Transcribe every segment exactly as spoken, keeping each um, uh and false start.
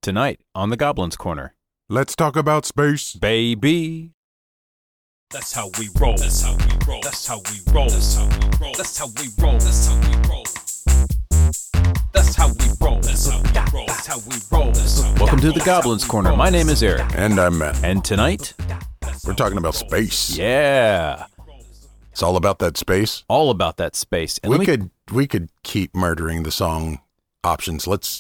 Tonight on the Goblins Corner. Let's talk about space. Baby. That's how we roll. That's how we roll. That's how we roll. That's how we roll. That's how we roll. That's how we roll. That's how we roll. That's how we roll. That's how we roll. Welcome to the Goblins Corner. My name is Eric. And I'm Matt. And tonight, we're talking about space. Yeah. It's all about that space. All about that space. And we me... could we could keep murdering the song options. Let's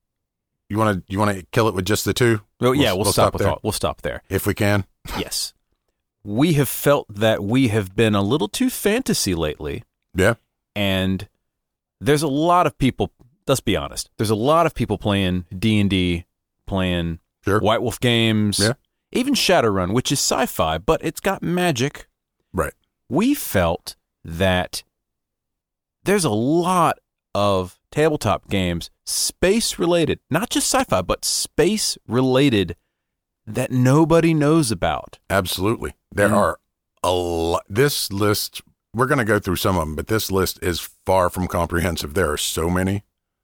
You want to you want to kill it with just the two? Oh, yeah, we'll, we'll stop, stop with there. all, we'll stop there. If we can. Yes. We have felt that we have been a little too fantasy lately. Yeah. And there's a lot of people, let's be honest, there's a lot of people playing D and D, playing sure. White Wolf games, yeah. even Shadowrun, which is sci-fi, but it's got magic. Right. We felt that there's a lot of tabletop games, space-related, not just sci-fi, but space-related, that nobody knows about. Absolutely. There mm. are a lot. This list, we're going to go through some of them, but this list is far from comprehensive. There are so many.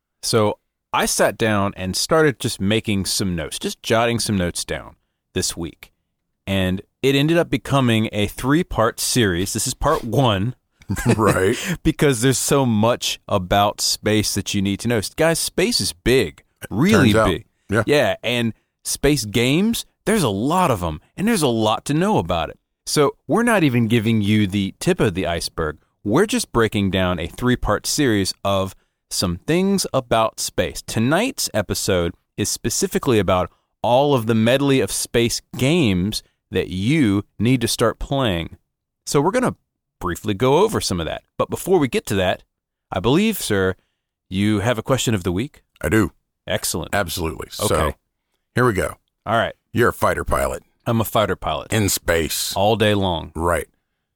So I sat down and started just making some notes, just jotting some notes down this week. And it ended up becoming a three-part series. This is part one. Right. Because there's so much about space that you need to know. Guys, space is big. Really Turns big. Out. Yeah. Yeah. And space games, there's a lot of them. And there's a lot to know about it. So we're not even giving you the tip of the iceberg. We're just breaking down a three-part series of some things about space. Tonight's episode is specifically about all of the medley of space games that you need to start playing. So we're going to briefly go over some of that. But before we get to that, I believe, sir, you have a question of the week? I do. Excellent. Absolutely. Okay. So here we go. All right. You're a fighter pilot. I'm a fighter pilot. In space. All day long. Right.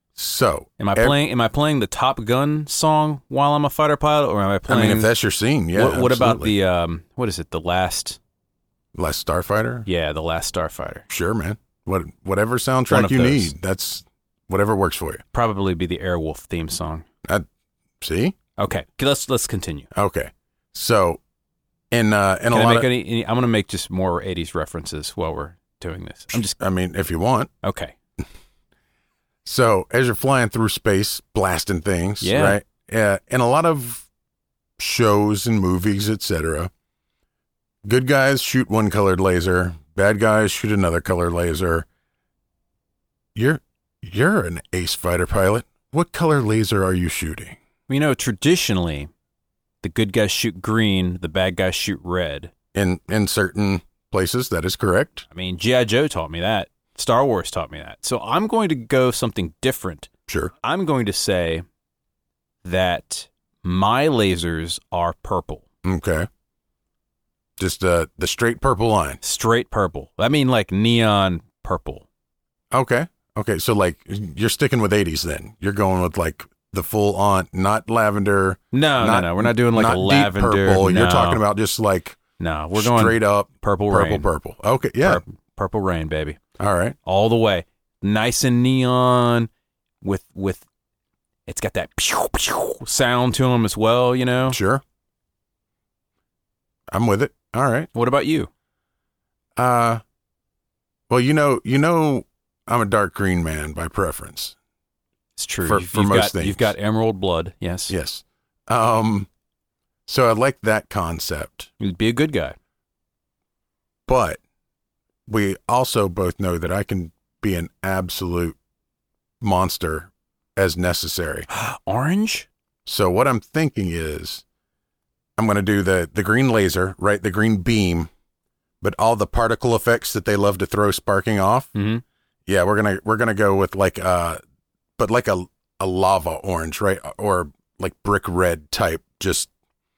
So. Am I ev- playing Am I playing the Top Gun song while I'm a fighter pilot, or am I playing... I mean, if that's your scene, yeah. What, what about the, um, what is it, the last... Last Starfighter? Yeah, the Last Starfighter. Sure, man. What Whatever soundtrack you those. need, that's whatever works for you. Probably be the Airwolf theme song. Uh, see? Okay, let's let's continue. Okay. So, in, uh, in Can a I lot make of... any, any, I'm going to make just more eighties references while we're doing this. I'm just. I mean, if you want. Okay. So, as you're flying through space, blasting things, yeah. right? Yeah. In a lot of shows and movies, et cetera, good guys shoot one colored laser, bad guys shoot another colored laser. You're you're an ace fighter pilot. What color laser are you shooting? You know, traditionally, the good guys shoot green, the bad guys shoot red. In in certain places, that is correct. I mean, G I. Joe taught me that. Star Wars taught me that. So I'm going to go something different. Sure. I'm going to say that my lasers are purple. Okay. Just uh, the straight purple line. Straight purple. I mean, like neon purple. Okay. Okay. So, like, you're sticking with eighties then. You're going with, like, the full on, not lavender. No, not, no, no. We're not doing, like, not a lavender. Deep purple. No. You're talking about just, like, no, we're going straight up purple purple, rain. purple. Okay. Yeah. Pur- purple rain, baby. All right. All the way. Nice and neon with, with, it's got that pew, pew sound to them as well, you know? Sure. I'm with it. All right. What about you? Uh, well, you know, you know, I'm a dark green man by preference. It's true. For, you've, for you've most got, things. You've got emerald blood. Yes. Yes. Um, so I like that concept. You'd be a good guy. But we also both know that I can be an absolute monster as necessary. Orange? So what I'm thinking is I'm going to do the, the green laser, right? The green beam, but all the particle effects that they love to throw sparking off. Mm-hmm. Yeah, we're going to, we're going to go with like, uh, but like a, a lava orange, right? Or like brick red type, just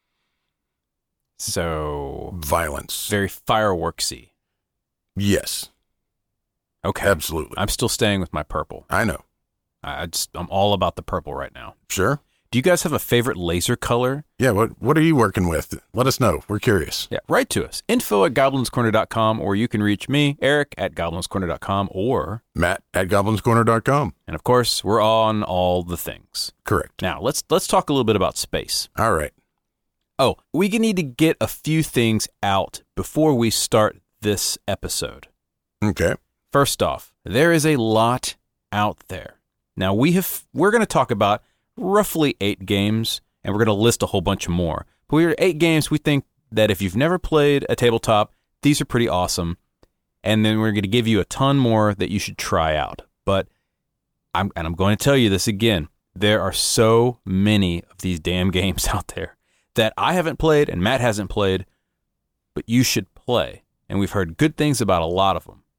so violence. Very fireworksy. Yes. Okay. Absolutely. I'm still staying with my purple. I know. I just, I'm all about the purple right now. Sure. Do you guys have a favorite laser color? Yeah, what what are you working with? Let us know. We're curious. Yeah, write to us. Info at goblins corner dot com, or you can reach me, Eric, at goblins corner dot com, or Matt at goblins corner dot com. And of course, we're on all the things. Correct. Now, let's let's talk a little bit about space. All right. Oh, we need to get a few things out before we start this episode. Okay. First off, there is a lot out there. Now, we have, we're going to talk about roughly eight games, and we're going to list a whole bunch more. But we are eight games we think that if you've never played a tabletop, these are pretty awesome. And then we're going to give you a ton more that you should try out. But I'm and I'm going to tell you this again. There are so many of these damn games out there that I haven't played and Matt hasn't played, but you should play. And we've heard good things about a lot of them.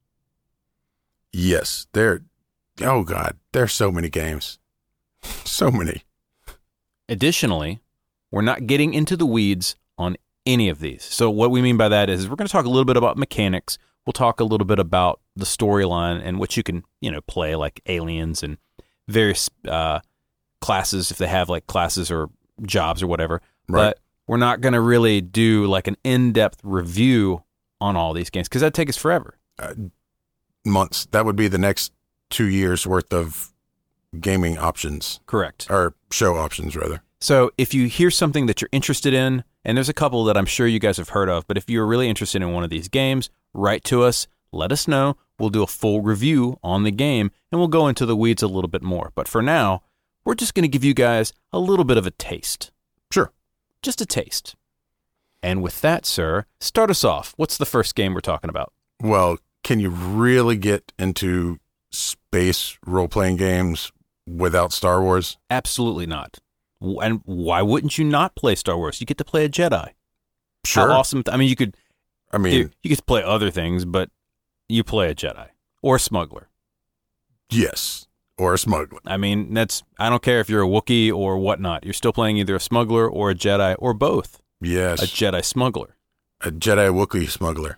Yes, there. Oh God, there's so many games, so many. Additionally, we're not getting into the weeds on any of these. So what we mean by that is we're going to talk a little bit about mechanics. We'll talk a little bit about the storyline and what you can, you know, play, like aliens and various uh, classes if they have like classes or jobs or whatever. Right. But we're not going to really do like an in-depth review on all these games because that'd take us forever. Uh, months. That would be the next two years worth of gaming options. Correct. Or show options, rather. So if you hear something that you're interested in, and there's a couple that I'm sure you guys have heard of, but if you're really interested in one of these games, write to us, let us know. We'll do a full review on the game, and we'll go into the weeds a little bit more. But for now, we're just going to give you guys a little bit of a taste. Sure. Just a taste. And with that, sir, start us off. What's the first game we're talking about? Well, can you really get into space role-playing games without Star Wars? Absolutely not. And why wouldn't you not play Star Wars? You get to play a Jedi. Sure. How awesome. I mean, you could I mean, dude, you get to play other things, but you play a Jedi or a smuggler. Yes. Or a smuggler. I mean, that's, I don't care if you're a Wookiee or whatnot. You're still playing either a smuggler or a Jedi or both. Yes. A Jedi smuggler. A Jedi Wookiee smuggler.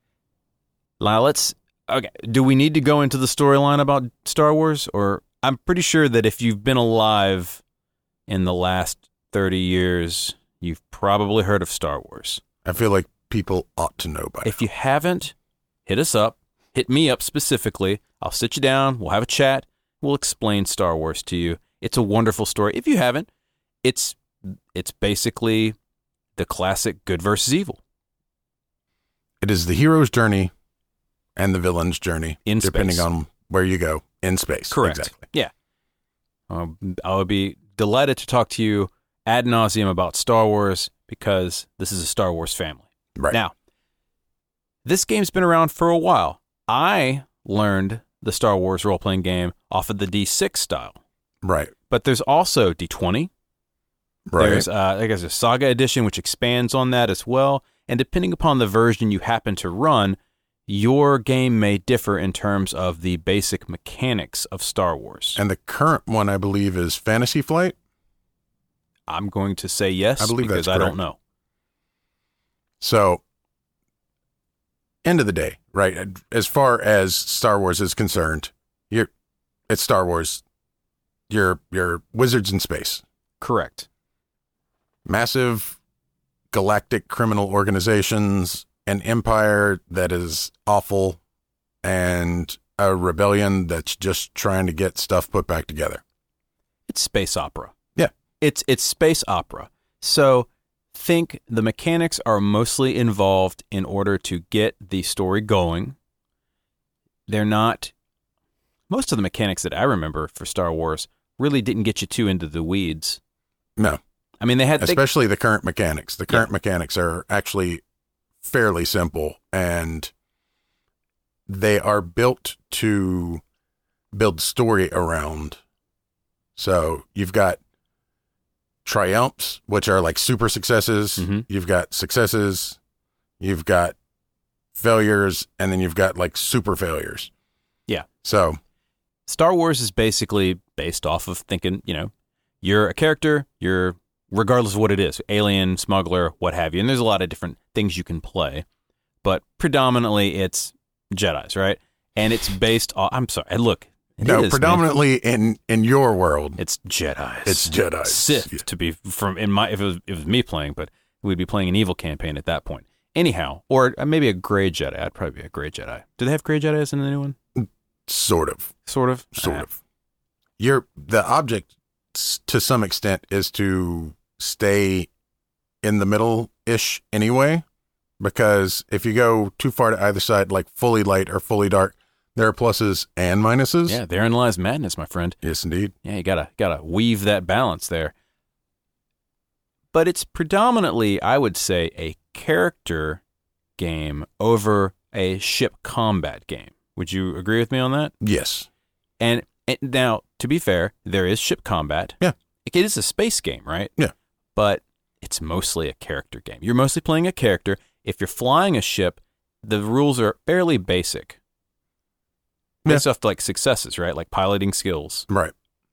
Now let's, okay, do we need to go into the storyline about Star Wars? Or I'm pretty sure that if you've been alive in the last thirty years, you've probably heard of Star Wars. I feel like people ought to know by If now. you haven't, hit us up. Hit me up specifically. I'll sit you down. We'll have a chat. We'll explain Star Wars to you. It's a wonderful story. If you haven't, it's it's basically the classic good versus evil. It is the hero's journey and the villain's journey, In depending space. on where you go in space. Correct. Exactly. Yeah. Um, I would be delighted to talk to you ad nauseum about Star Wars because this is a Star Wars family. Right. Now, this game's been around for a while. I learned the Star Wars role-playing game off of the D six style. Right. But there's also D twenty. Right. There's, uh, I guess, a Saga Edition, which expands on that as well. And depending upon the version you happen to run, your game may differ in terms of the basic mechanics of Star Wars. And the current one, I believe, is Fantasy Flight. I'm going to say yes I believe because that's I correct. don't know. So, end of the day, right? As far as Star Wars is concerned, you're it's Star Wars. You're you're wizards in space. Correct. Massive galactic criminal organizations, an empire that is awful, and a rebellion that's just trying to get stuff put back together. It's space opera. Yeah. It's it's space opera. So think the mechanics are mostly involved in order to get the story going. They're not, most of the mechanics that I remember for Star Wars really didn't get you too into the weeds. No. I mean, they had, they, Especially the current mechanics. The current Yeah. mechanics are actually fairly simple, and they are built to build story around. So you've got triumphs, which are like super successes. Mhm. You've got successes. You've got failures, and then you've got like super failures. Yeah. So Star Wars is basically based off of thinking, you know, you're a character, you're, regardless of what it is, alien, smuggler, what have you. And there's a lot of different things you can play, but predominantly it's Jedis, right? And it's based on, I'm sorry, and look, it no, is, predominantly in, in your world, man. It's Jedis. it's Jedi. Sith, Yeah. to be from, in my, if it was, if it was me playing, but we'd be playing an evil campaign at that point. Anyhow, or maybe a gray Jedi. I'd probably be a gray Jedi. Do they have gray Jedis in the new one? Sort of. Sort of? Sort Ah. of. Your the object s- to some extent is to stay in the middle-ish anyway, because if you go too far to either side, like fully light or fully dark, there are pluses and minuses. Yeah, therein lies madness, my friend. Yes, indeed. Yeah, you gotta gotta weave that balance there. But it's predominantly, I would say, a character game over a ship combat game. Would you agree with me on that? Yes. And, and now, to be fair, there is ship combat. Yeah. It is a space game, right? Yeah. But it's mostly a character game. You're mostly playing a character. If you're flying a ship, the rules are fairly basic. Based Yeah. off like successes, right? Like piloting skills. Right.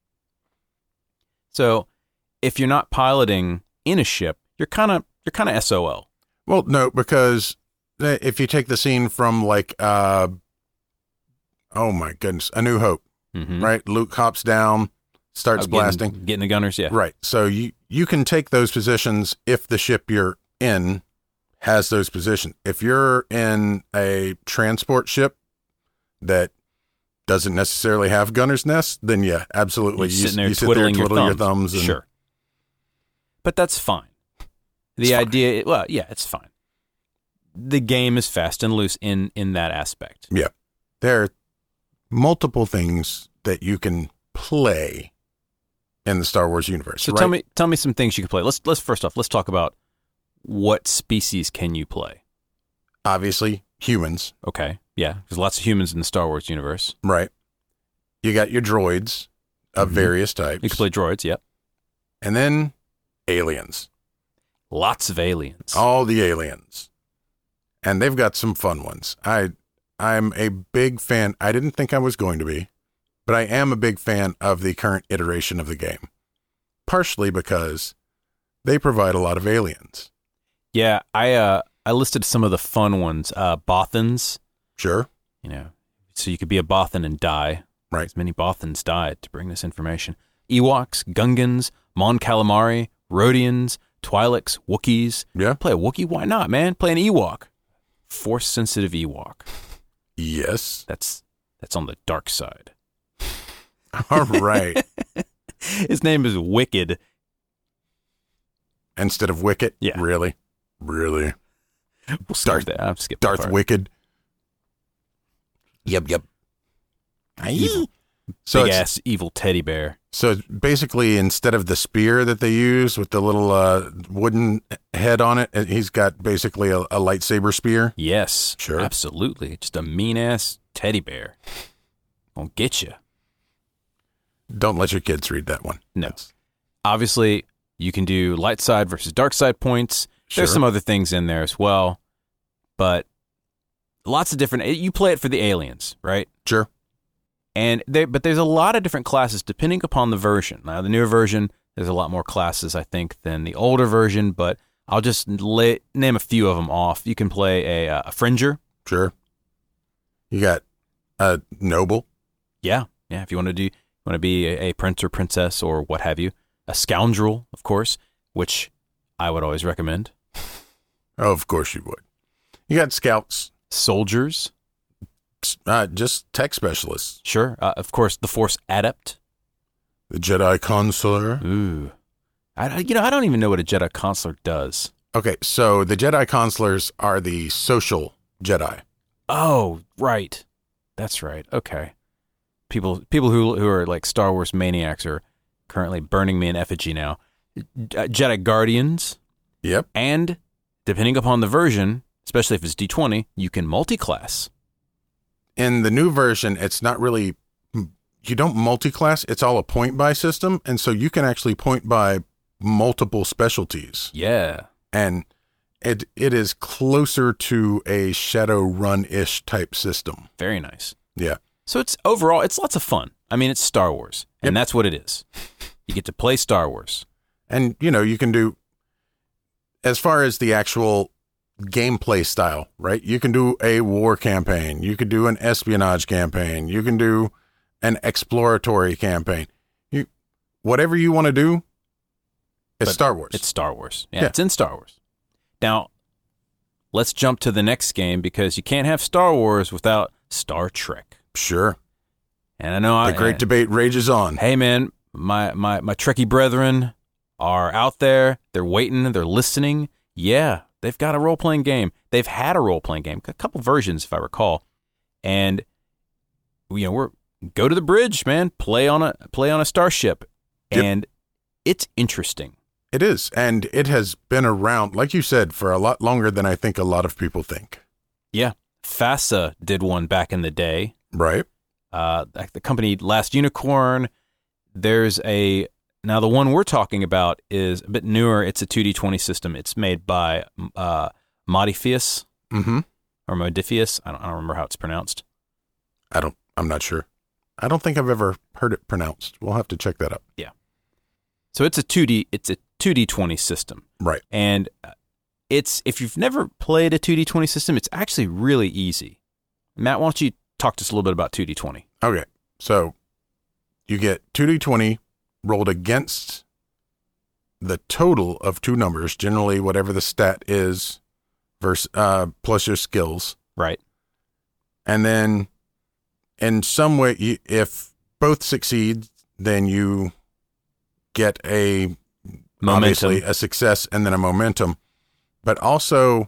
So if you're not piloting in a ship, you're kind of you're kind of S O L. Well, no, because if you take the scene from like, uh, oh my goodness, A New Hope, Mm-hmm. right? Luke hops down, starts Oh, blasting. Getting, getting the gunners, yeah. Right. So you, you can take those positions if the ship you're in has those positions. If you're in a transport ship that doesn't necessarily have gunner's nest, then yeah, absolutely. You're You, sitting there you sit twiddling, there, twiddling your, your thumbs. thumbs. and, Sure. But that's fine. The It's fine. idea, well, yeah, it's fine. The game is fast and loose in, in that aspect. Yeah. There are multiple things that you can play in the Star Wars universe. So right? tell me tell me some things you can play. Let's let's first off, let's talk about what species can you play. Obviously, humans, Okay. Yeah, there's lots of humans in the Star Wars universe. right? You got your droids of Mhm. various types. You can play droids, yep. And then aliens. Lots of aliens. All the aliens. And they've got some fun ones. I I'm a big fan. I didn't think I was going to be, but I am a big fan of the current iteration of the game. Partially because they provide a lot of aliens. Yeah, I uh I listed some of the fun ones. Uh Bothans, Sure. you know. So you could be a Bothan and die. Right. As many Bothans died to bring this information. Ewoks, Gungans, Mon Calamari, Rhodians, Twi'leks, Wookiees. Yeah. Play a Wookiee? Why not, man? Play an Ewok. Force-sensitive Ewok. Yes. That's that's on the dark side. All right. His name is Wicked. Instead of Wicket? Yeah. Really? Really? We'll start there. I'm skipping Darth that part. Wicked? Yep, yep. Evil. So Big it's, ass evil teddy bear. so it's basically, instead of the spear that they use with the little uh, wooden head on it, he's got basically a, a lightsaber spear. Yes. Sure. Absolutely. Just a mean ass teddy bear. Gonna get you. Don't let your kids read that one. No. That's- Obviously, you can do light side versus dark side points. There's Sure. some other things in there as well, but lots of different. You play it for the aliens, right? Sure. And they, but there's a lot of different classes depending upon the version. Now, the newer version, there's a lot more classes, I think, than the older version. But I'll just lay, name a few of them off. You can play a, a Fringer. Sure. You got a noble. Yeah, yeah. If you want to do, you want to be a, a prince or princess or what have you. A scoundrel, of course, which I would always recommend. Oh, of course you would. You got scouts. Soldiers. Uh, just tech specialists. Sure. Uh, of course, the Force Adept. The Jedi Consular. Ooh. I, you know, I don't even know what a Jedi Consular does. Okay, so the Jedi Consulars are the social Jedi. Oh, right. That's right. Okay. People people who who are like Star Wars maniacs are currently burning me in effigy now. Uh, Jedi Guardians. Yep. And depending upon the version, especially if it's D twenty, you can multi-class. In the new version, it's not really, you don't multi-class, it's all a point-buy system, and so you can actually point buy multiple specialties. Yeah. And it it is closer to a Shadowrun-ish type system. Very nice. Yeah. So it's overall, it's lots of fun. I mean, it's Star Wars, and Yep. that's what it is. You get to play Star Wars. And, you know, you can do, as far as the actual gameplay style, right? You can do a war campaign. You could do an espionage campaign. You can do an exploratory campaign. You, whatever you want to do, it's But Star Wars. It's Star Wars. Yeah, Yeah. it's in Star Wars. Now, let's jump to the next game because you can't have Star Wars without Star Trek. Sure. And I know I, The great debate rages on. hey man, my my my Trekkie brethren, are out there. They're waiting. They're listening. Yeah, they've got a role-playing game. They've had a role-playing game, a couple versions, if I recall. And you know, we're go to the bridge, man. Play on a play on a starship, yep. And it's interesting. It is, and it has been around, like you said, for a lot longer than I think a lot of people think. Yeah, FASA did one back in the day, right? Uh, the company Last Unicorn. There's a now the one we're talking about is a bit newer. It's a two D twenty system. It's made by uh, Modiphius mm-hmm. or Modiphius. I don't, I don't remember how it's pronounced. I don't. I'm not sure. I don't think I've ever heard it pronounced. We'll have to check that up. Yeah. So it's a two D. It's a two D twenty system. Right. And it's if you've never played a two D twenty system, it's actually really easy. Matt, why don't you talk to us a little bit about two D twenty? Okay. So you get two D twenty rolled against the total of two numbers, generally whatever the stat is, versus uh, plus your skills. Right. And then in some way, you, if both succeed, then you get a momentum. Obviously a success and then a momentum. But also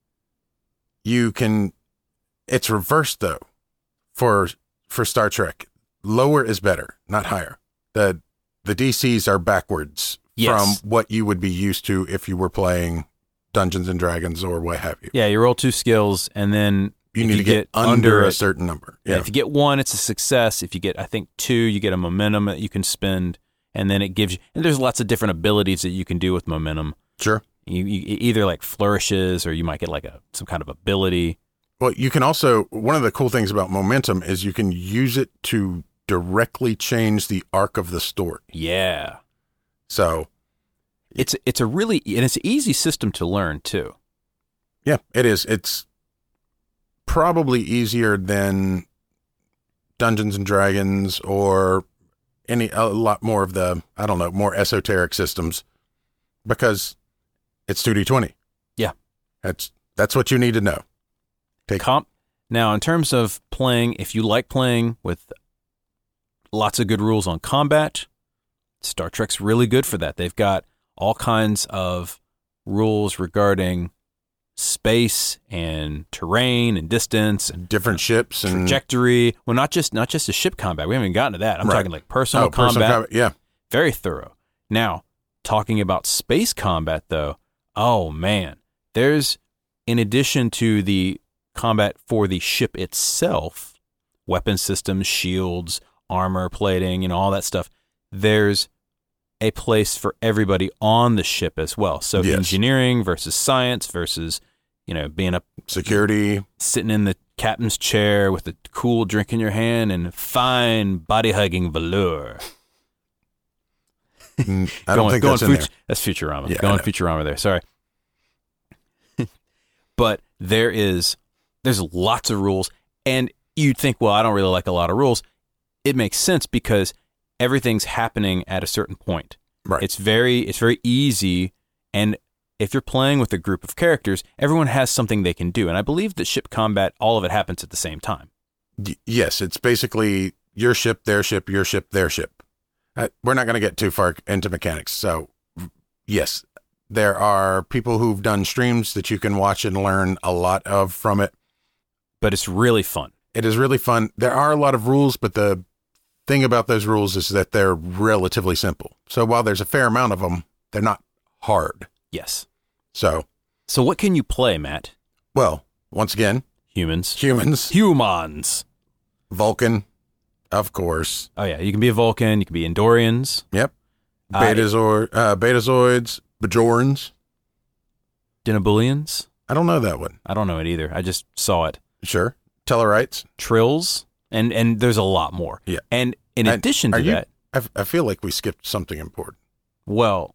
you can, it's reversed though for for Star Trek. Lower is better, not higher. The the D Cs are backwards yes. from what you would be used to if you were playing Dungeons and Dragons or what have you. Yeah, you roll two skills and then you need you to get, get under, under a certain number. Yeah. yeah. If you get one, it's a success. If you get, I think, two, you get a momentum that you can spend, and then it gives you. And there's lots of different abilities that you can do with momentum. Sure. You, you either like flourishes, or you might get like a some kind of ability. Well, you can also. One of the cool things about momentum is you can use it to directly change the arc of the story. Yeah. So it's it's a really and it's an easy system to learn too. Yeah, it is. It's probably easier than Dungeons and Dragons or any a lot more of the I don't know more esoteric systems because it's two D twenty. Yeah, that's that's what you need to know. Take comp now in terms of playing. If you like playing with lots of good rules on combat, Star Trek's really good for that. They've got all kinds of rules regarding space and terrain and distance and different ships and trajectory. Well, not just not just the ship combat. We haven't even gotten to that. I'm right. talking like personal oh, combat. Personal combat. Yeah, very thorough. Now, talking about space combat, though, oh man, there's in addition to the combat for the ship itself, weapon systems, shields, armor plating, you know, all that stuff. There's a place for everybody on the ship as well. So yes. engineering versus science versus, you know, being up security, sitting in the captain's chair with a cool drink in your hand and fine body hugging velour. Mm, I don't going, think that's in Fut- there. That's Futurama. Yeah, going Futurama there. Sorry. But there is, there's lots of rules, and you'd think, well, I don't really like a lot of rules. It makes sense because everything's happening at a certain point. Right. It's very, it's very easy, and if you're playing with a group of characters, everyone has something they can do, and I believe that ship combat, all of it happens at the same time. Y- yes, it's basically your ship, their ship, your ship, their ship. Uh, we're not going to get too far into mechanics, so yes, there are people who've done streams that you can watch and learn a lot of from it. But it's really fun. It is really fun. There are a lot of rules, but the thing about those rules is that they're relatively simple. So while there's a fair amount of them, they're not hard. Yes. So, so what can you play, Matt? Well, once again, humans. Humans. Humans. Vulcan, of course. Oh yeah, you can be a Vulcan. You can be Andorians. Yep. Betazoid, uh, Betazoids, Bajorans, Dinobulians. I don't know that one. I don't know it either. I just saw it. Sure. Tellarites, Trills, and and there's a lot more. Yeah. And in and addition to you, that, I, I feel like we skipped something important. Well,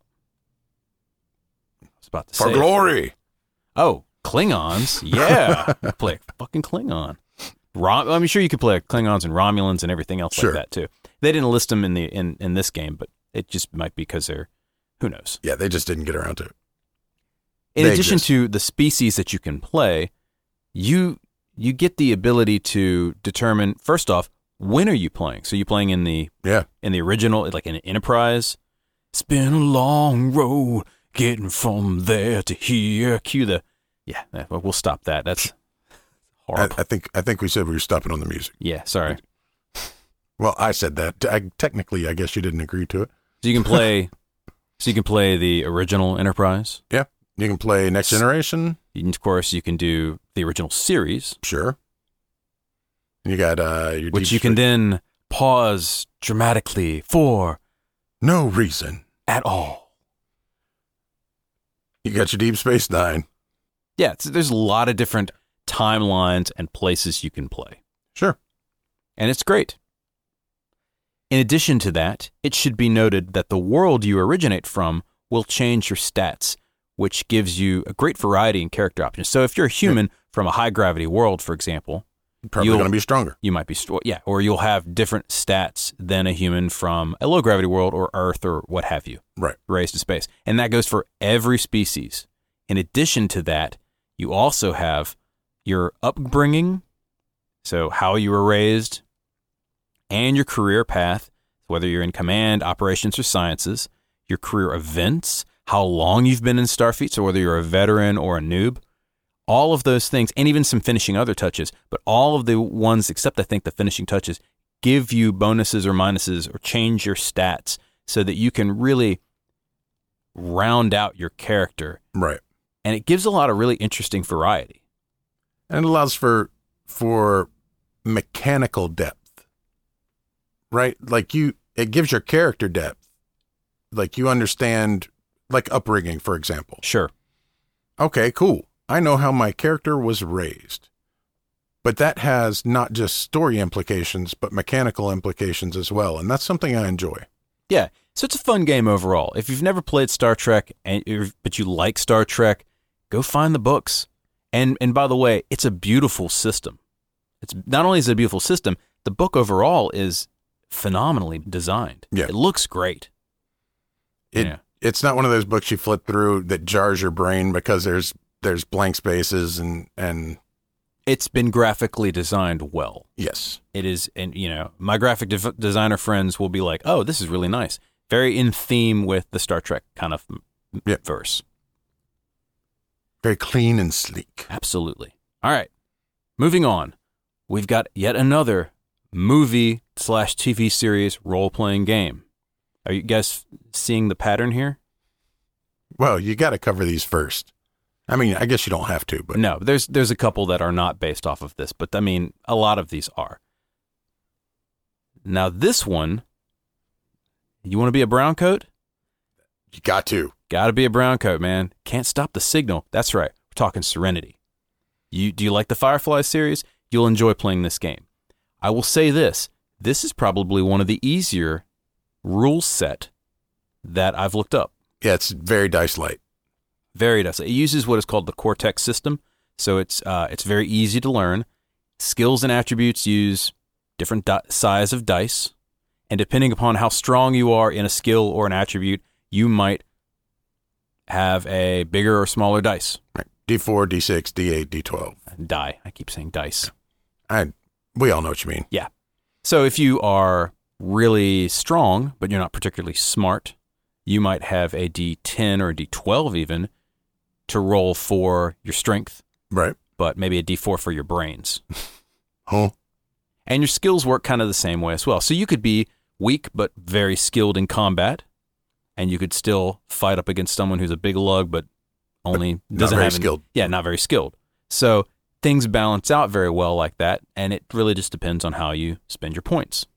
I was about to For say glory. It. Oh, Klingons. Yeah. Play a fucking Klingon. Rom- I'm sure you could play Klingons and Romulans and everything else sure. like that too. They didn't list them in the in, in this game, but it just might be because they're who knows. Yeah, they just didn't get around to it. In they addition exist. to the species that you can play, you you get the ability to determine first off, when are you playing? So you're playing in the yeah. in the original, like in Enterprise. It's been a long road getting from there to here. Cue the, yeah, we'll stop that. That's horrible. I, I think I think we said we were stopping on the music. Yeah, sorry. Well, I said that. I, technically, I guess you didn't agree to it. So you can play, so you can play the original Enterprise. Yeah, you can play Next Generation. And of course, you can do the original series. Sure. You got uh, your which Deep you can Space- then pause dramatically for no reason at all. You got your Deep Space Nine. Yeah, it's, there's a lot of different timelines and places you can play. Sure. And it's great. In addition to that, it should be noted that the world you originate from will change your stats, which gives you a great variety in character options. So if you're a human yeah. from a high-gravity world, for example, probably going to be stronger. You might be, yeah, or you'll have different stats than a human from a low-gravity world or Earth or what have you. Right. Raised to space. And that goes for every species. In addition to that, you also have your upbringing, so how you were raised, and your career path, whether you're in command, operations, or sciences, your career events, how long you've been in Starfleet, so whether you're a veteran or a noob, all of those things, and even some finishing other touches, but all of the ones, except I think the finishing touches, give you bonuses or minuses or change your stats so that you can really round out your character. Right. And it gives a lot of really interesting variety. And it allows for for mechanical depth. Right? Like you, it gives your character depth. Like you understand, like upbringing, for example. Sure. Okay, cool. I know how my character was raised. But that has not just story implications, but mechanical implications as well. And that's something I enjoy. Yeah. So it's a fun game overall. If you've never played Star Trek, and but you like Star Trek, go find the books. And and by the way, it's a beautiful system. It's not only is it a beautiful system, the book overall is phenomenally designed. Yeah. It looks great. It yeah. It's not one of those books you flip through that jars your brain because there's there's blank spaces and and it's been graphically designed well. Yes. It is, and you know, my graphic de- designer friends will be like, "Oh, this is really nice. Very in theme with the Star Trek kind of yeah. verse. Very clean and sleek." Absolutely. All right. Moving on. We've got yet another movie slash T V series role-playing game. Are you guys seeing the pattern here? Well, you got to cover these first. I mean, I guess you don't have to, but no, there's there's a couple that are not based off of this, but I mean, a lot of these are. Now, this one, you want to be a brown coat? You got to. Got to be a brown coat, man. Can't stop the signal. That's right. We're talking Serenity. You do you like the Firefly series? You'll enjoy playing this game. I will say this. This is probably one of the easier rule set that I've looked up. Yeah, it's very dice light. Very dice light. It uses what is called the Cortex system, so it's uh, it's very easy to learn. Skills and attributes use different di- size of dice, and depending upon how strong you are in a skill or an attribute, you might have a bigger or smaller dice. Right. D four, D six, D eight, D twelve. Die. I keep saying dice. I we all know what you mean. Yeah. So if you are really strong, but you're not particularly smart, you might have a D ten or a D twelve even to roll for your strength. Right. But maybe a D four for your brains. Huh. And your skills work kind of the same way as well. So you could be weak but very skilled in combat, and you could still fight up against someone who's a big lug but only but doesn't not very have any, skilled. Yeah, not very skilled. So things balance out very well like that, and it really just depends on how you spend your points.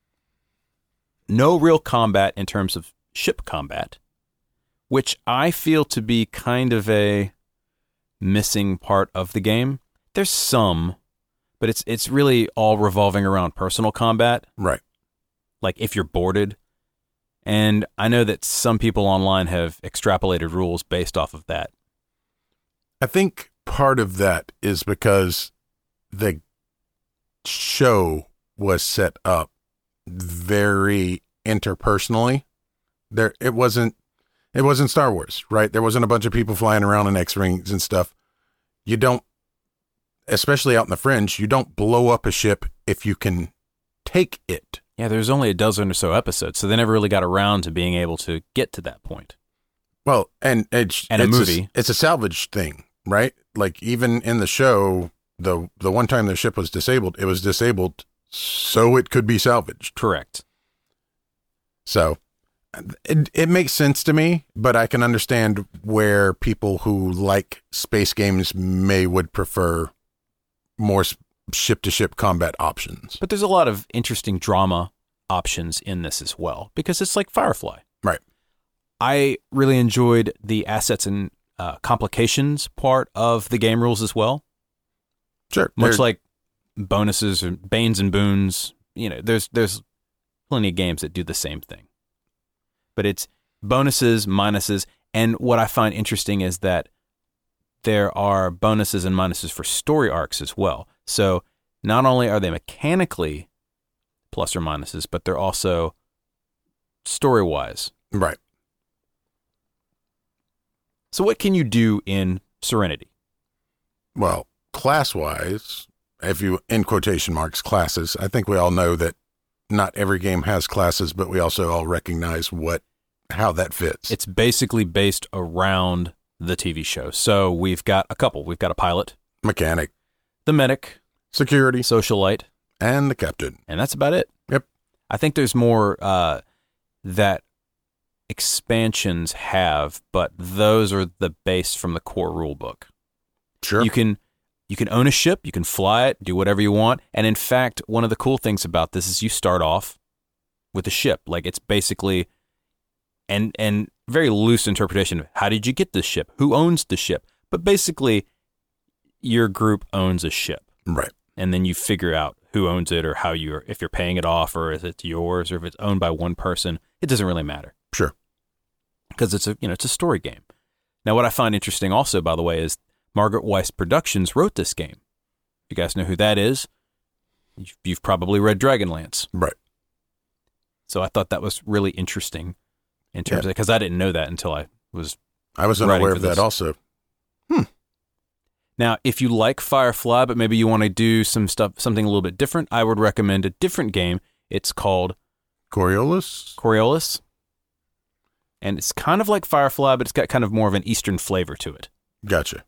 No real combat in terms of ship combat, which I feel to be kind of a missing part of the game. There's some, but it's it's really all revolving around personal combat. Right. Like if you're boarded. And I know that some people online have extrapolated rules based off of that. I think part of that is because the show was set up very interpersonally. There, it wasn't, it wasn't Star Wars, right? There wasn't a bunch of people flying around in X-Wings and stuff. You don't, especially out in the fringe, you don't blow up a ship if you can take it Yeah, there's only a dozen or so episodes, so they never really got around to being able to get to that point. Well, and it's And a it's movie. A, it's a salvage thing, right? Like even in the show, the the one time their ship was disabled, it was disabled so it could be salvaged. Correct. So it it makes sense to me, but I can understand where people who like space games may would prefer more ship to ship combat options. But there's a lot of interesting drama options in this as well, because it's like Firefly. Right. I really enjoyed the assets and uh, complications part of the game rules as well. Sure. Much They're- like bonuses or banes and boons, you know, there's there's plenty of games that do the same thing. But it's bonuses, minuses, and what I find interesting is that there are bonuses and minuses for story arcs as well. So not only are they mechanically plus or minuses, but they're also story-wise. Right. So what can you do in Serenity? Well, class-wise, if you, in quotation marks, classes, I think we all know that not every game has classes, but we also all recognize what, how that fits. It's basically based around the T V show. So we've got a couple. We've got a pilot, Mechanic, the medic, security, socialite, and the captain. and that's about it. Yep. I think there's more uh, that expansions have, but those are the base from the core rule book. Sure. You can you can own a ship, you can fly it, do whatever you want. And in fact, one of the cool things about this is you start off with a ship. Like it's basically and and very loose interpretation of how did you get this ship? Who owns the ship? But basically your group owns a ship. Right. And then you figure out who owns it or how you're if you're paying it off or if it's yours or if it's owned by one person. It doesn't really matter. Sure. Because it's a you know it's a story game. Now, what I find interesting also, by the way, is Margaret Weis Productions wrote this game. You guys know who that is? You've, you've probably read Dragonlance. Right. So I thought that was really interesting in terms Yeah. of because I didn't know that until I was. I was writing unaware for of that this. also. Now, if you like Firefly, but maybe you want to do some stuff, something a little bit different, I would recommend a different game. It's called Coriolis? Coriolis. And it's kind of like Firefly, but it's got kind of more of an Eastern flavor to it. Gotcha.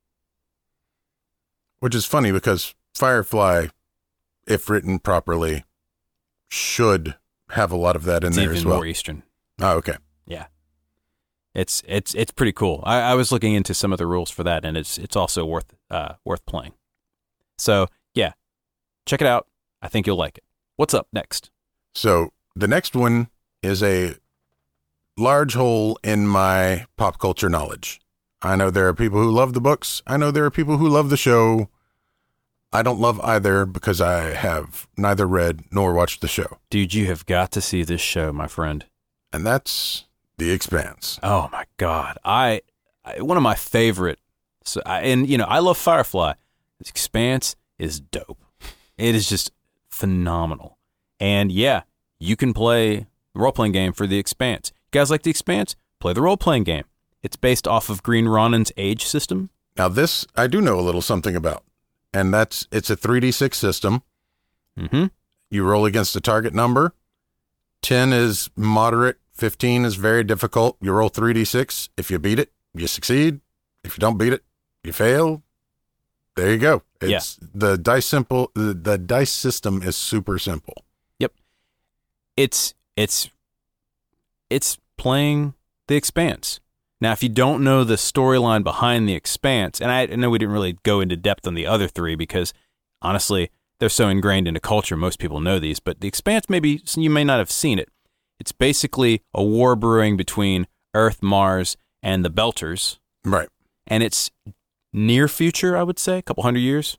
Which is funny because Firefly, if written properly, should have a lot of that in It's there even as well. more Eastern. Oh, okay. Yeah. It's it's it's pretty cool. I, I was looking into some of the rules for that, and it's it's also worth uh, worth playing. So yeah, check it out. I think you'll like it. What's up next? So the next one is a large hole in my pop culture knowledge. I know there are people who love the books. I know there are people who love the show. I don't love either because I have neither read nor watched the show. Dude, you have got to see this show, my friend. And that's The Expanse. Oh my God. I, I one of my favorite, so I, and you know, I love Firefly. This Expanse is dope. It is just phenomenal. And yeah, you can play the role-playing game for The Expanse. You guys like The Expanse? Play the role-playing game. It's based off of Green Ronnin's age system. Now this I do know a little something about. And that's it's a three d six system. Mm-hmm. You roll against a target number. ten is moderate. fifteen is very difficult. You roll three d six. If you beat it, you succeed. If you don't beat it, you fail. There you go. It's the dice simple. The, the dice system is super simple. Yep. It's it's it's playing The Expanse. Now, if you don't know the storyline behind The Expanse, and I, I know we didn't really go into depth on the other three because, honestly, they're so ingrained into culture, most people know these, but The Expanse, maybe you may not have seen it. It's basically a war brewing between Earth, Mars, and the Belters, Right. and it's near future, I would say, a couple hundred years.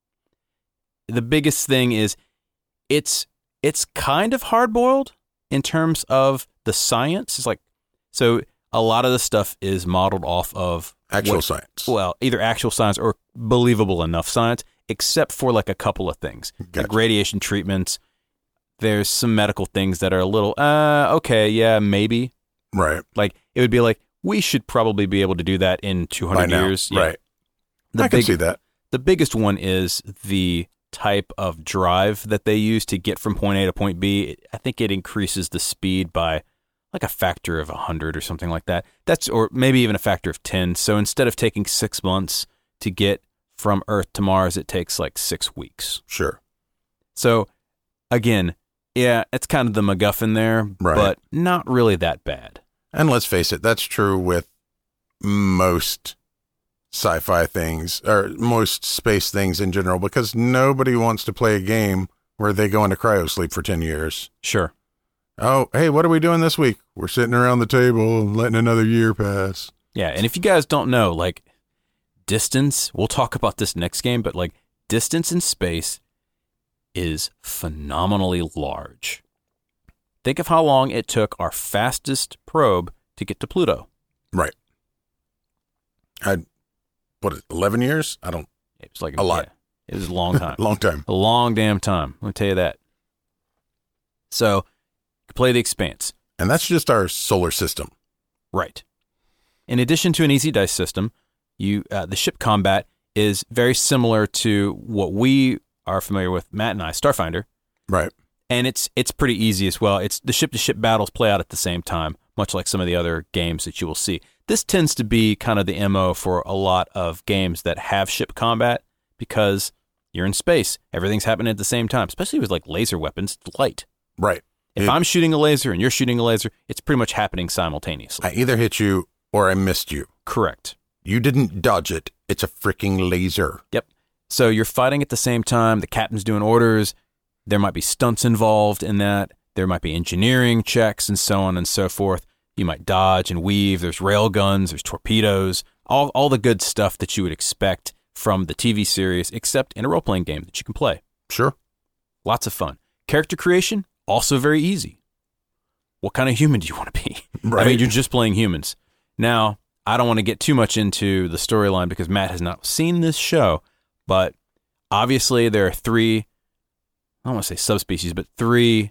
The biggest thing is it's it's kind of hard-boiled in terms of the science. It's like, so a lot of the stuff is modeled off of Actual what- science. Well, either actual science or believable enough science, except for like a couple of things. Gotcha. Like radiation treatments. There's some medical things that are a little, uh, okay, yeah, maybe. Right. Like, it would be like, we should probably be able to do that in two hundred By now. years. Yeah. Right. The I can big- see that. The biggest one is the type of drive that they use to get from point A to point B, I think it increases the speed by like a factor of one hundred or something like that. That's or maybe even a factor of ten. So instead of taking six months to get from Earth to Mars, it takes like six weeks. Sure. So again, yeah, it's kind of the MacGuffin there, right. but not really that bad. And let's face it, that's true with most sci-fi things, or most space things in general, because nobody wants to play a game where they go into cryosleep for ten years. Sure. Oh, hey, what are we doing this week? We're sitting around the table and letting another year pass. Yeah, and if you guys don't know, like, distance, we'll talk about this next game, but, like, distance in space is phenomenally large. Think of how long it took our fastest probe to get to Pluto. Right. I, what, eleven years? I don't... It was like a lot. Yeah, it was a long time. long time. A long damn time. Let me tell you that. So, play The Expanse. And that's just our solar system. Right. In addition to an easy dice system, you uh, the ship combat is very similar to what we are familiar with, Matt and I, Starfinder. Right. And it's it's pretty easy as well. It's the ship-to-ship battles play out at the same time, much like some of the other games that you will see. This tends to be kind of the M O for a lot of games that have ship combat because you're in space. Everything's happening at the same time, especially with like laser weapons. It's light. Right. If it, I'm shooting a laser and you're shooting a laser, it's pretty much happening simultaneously. I either hit you or I missed you. Correct. You didn't dodge it. It's a freaking laser. Yep. So you're fighting at the same time. The captain's doing orders. There might be stunts involved in that. There might be engineering checks and so on and so forth. You might dodge and weave. There's rail guns. There's torpedoes. All all the good stuff that you would expect from the T V series, except in a role-playing game that you can play. Sure. Lots of fun. Character creation, also very easy. What kind of human do you want to be? Right. I mean, you're just playing humans. Now, I don't want to get too much into the storyline because Matt has not seen this show, but obviously there are three, I don't want to say subspecies, but three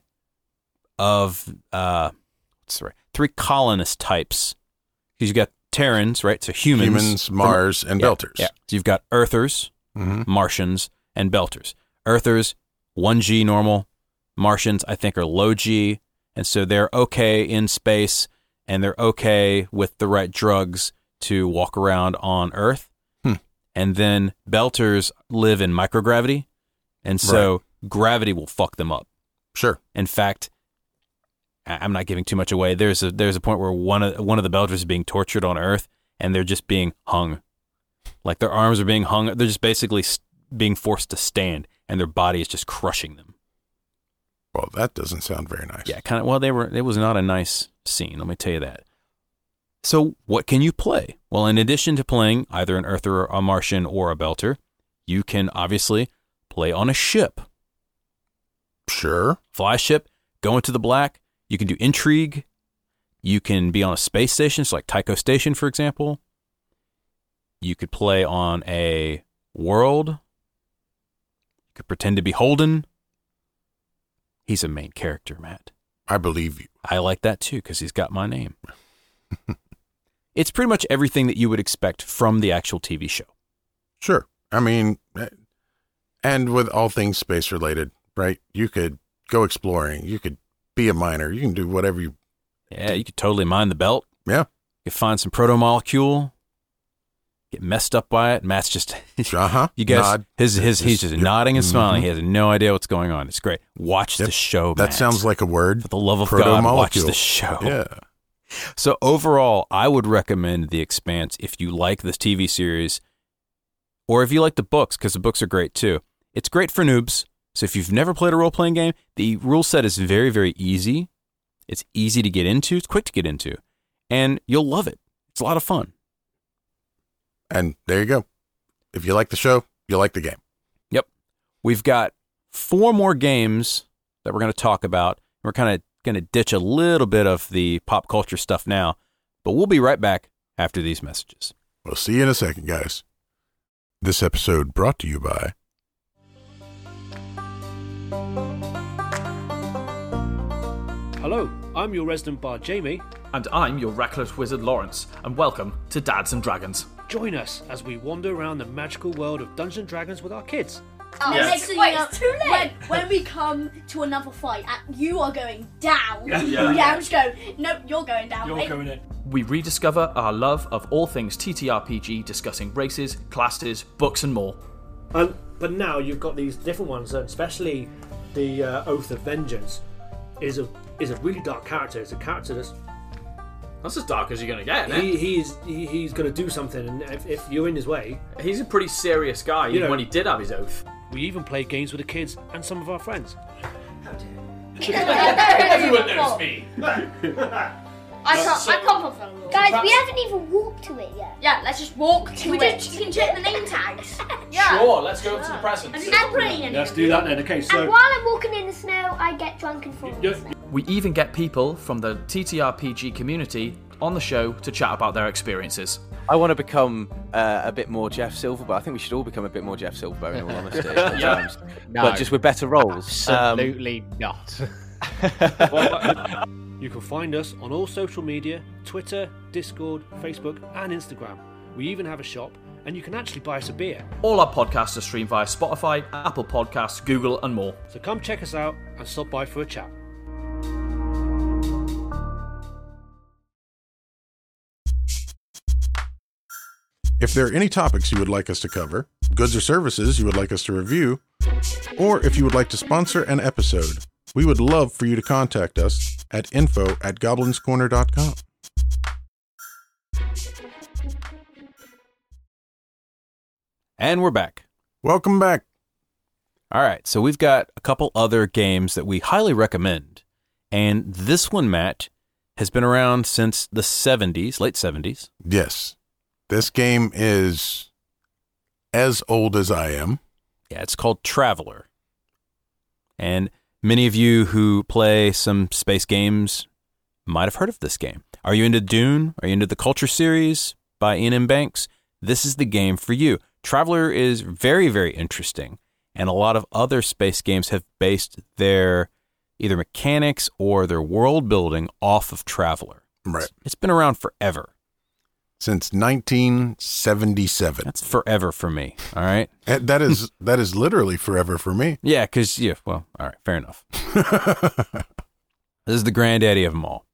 of, uh, what's the right, three colonist types. Because you've got Terrans, right? So humans. Humans, Mars, and yeah, Belters. Yeah. So you've got Earthers, mm-hmm. Martians, and Belters. Earthers, one G normal. Martians, I think, are low G, and so they're okay in space, and they're okay with the right drugs to walk around on Earth. Hmm. And then Belters live in microgravity, and so right. gravity will fuck them up. Sure. In fact, I'm not giving too much away. There's a there's a point where one of one of the Belters is being tortured on Earth, and they're just being hung, like their arms are being hung. They're just basically being forced to stand, and their body is just crushing them. Well, that doesn't sound very nice. Yeah, kind of. Well, they were. It was not a nice scene. Let me tell you that. So, what can you play? Well, in addition to playing either an Earther, a Martian, or a Belter, you can obviously play on a ship. Sure. Fly a ship, go into the black. You can do intrigue. You can be on a space station, so like Tycho Station, for example. You could play on a world. You could pretend to be Holden. He's a main character, Matt. I believe you. I like that too, because he's got my name. It's pretty much everything that you would expect from the actual T V show. Sure. I mean, and with all things space related, right? You could go exploring. You could be a miner. You can do whatever you... Yeah, you could totally mine the belt. Yeah. You could find some proto-molecule. Get messed up by it. Matt's just... uh-huh. You guys... Nod. His, his, he's just yep. nodding and smiling. Mm-hmm. He has no idea what's going on. It's great. Watch yep. the show, That Matt. sounds like a word. For the love of God, watch the show. Yeah. So overall, I would recommend The Expanse if you like this T V series, or if you like the books, because the books are great too. It's great for noobs. So if you've never played a role-playing game, the rule set is very, very easy. It's easy to get into. It's quick to get into. And you'll love it. It's a lot of fun. And there you go. If you like the show, you'll like the game. Yep. We've got four more games that we're going to talk about. We're kind of going to ditch a little bit of the pop culture stuff now, but we'll be right back after these messages. We'll see you in a second, guys. This episode brought to you by... Hello, I'm your resident bard, Jamie. And I'm your reckless wizard, Lawrence, and welcome to Dads and Dragons. Join us as we wander around the magical world of Dungeons and Dragons with our kids. And Yeah. next thing Wait, you know, it's too late. When, when we come to another fight, and you are going down. Yeah. Yeah. yeah, I'm just going, no, you're going down, You're mate. going in. We rediscover our love of all things T T R P G, discussing races, classes, books, and more. Um, but now you've got these different ones, and especially the uh, Oath of Vengeance is a is a really dark character. It's a character that's That's as dark as you're going to get, isn't he, he's he, he's going to do something, and if, if you're in his way, it? He's a pretty serious guy, You even know- when he did have his oath. we even play games with the kids and some of our friends. Everyone knows me. I can't. I can't fulfill rules. Guys, we haven't even walked to it yet. Yeah, let's just walk to We it. just can check the name tags. Yeah. Sure, let's go up to the presents. Have you got brain in Let's it? do that then. Okay, And so while I'm walking in the snow, I get drunk and fall in the Yeah. snow. We even get people from the T T R P G community on the show to chat about their experiences. I want to become uh, a bit more Jeff Silverbow. I think we should all become a bit more Jeff Silverbow in all honesty. at Yeah. times. No, But just with better roles. Um, absolutely not. you can find us on all social media: Twitter, Discord, Facebook, and Instagram. We even have a shop, and you can actually buy us a beer. All our podcasts are streamed via Spotify, Apple Podcasts, Google, and more. So come check us out and stop by for a chat. If there are any topics you would like us to cover, goods or services you would like us to review, or if you would like to sponsor an episode, we would love for you to contact us at info at goblinscorner dot com. And we're back. Welcome back. All right, so we've got a couple other games that we highly recommend. And this one, Matt, has been around since the seventies, late seventies. Yes, this game is as old as I am. Yeah, it's called Traveler. And many of you who play some space games might have heard of this game. Are you into Dune? Are you into the Culture series by Ian M. Banks? This is the game for you. Traveler is very, very interesting. And a lot of other space games have based their either mechanics or their world building off of Traveler. Right. It's been around forever. Since nineteen seventy-seven. That's forever for me. All right. And that is that is literally forever for me. Yeah, because, yeah, well, all right, fair enough. This is the granddaddy of them all.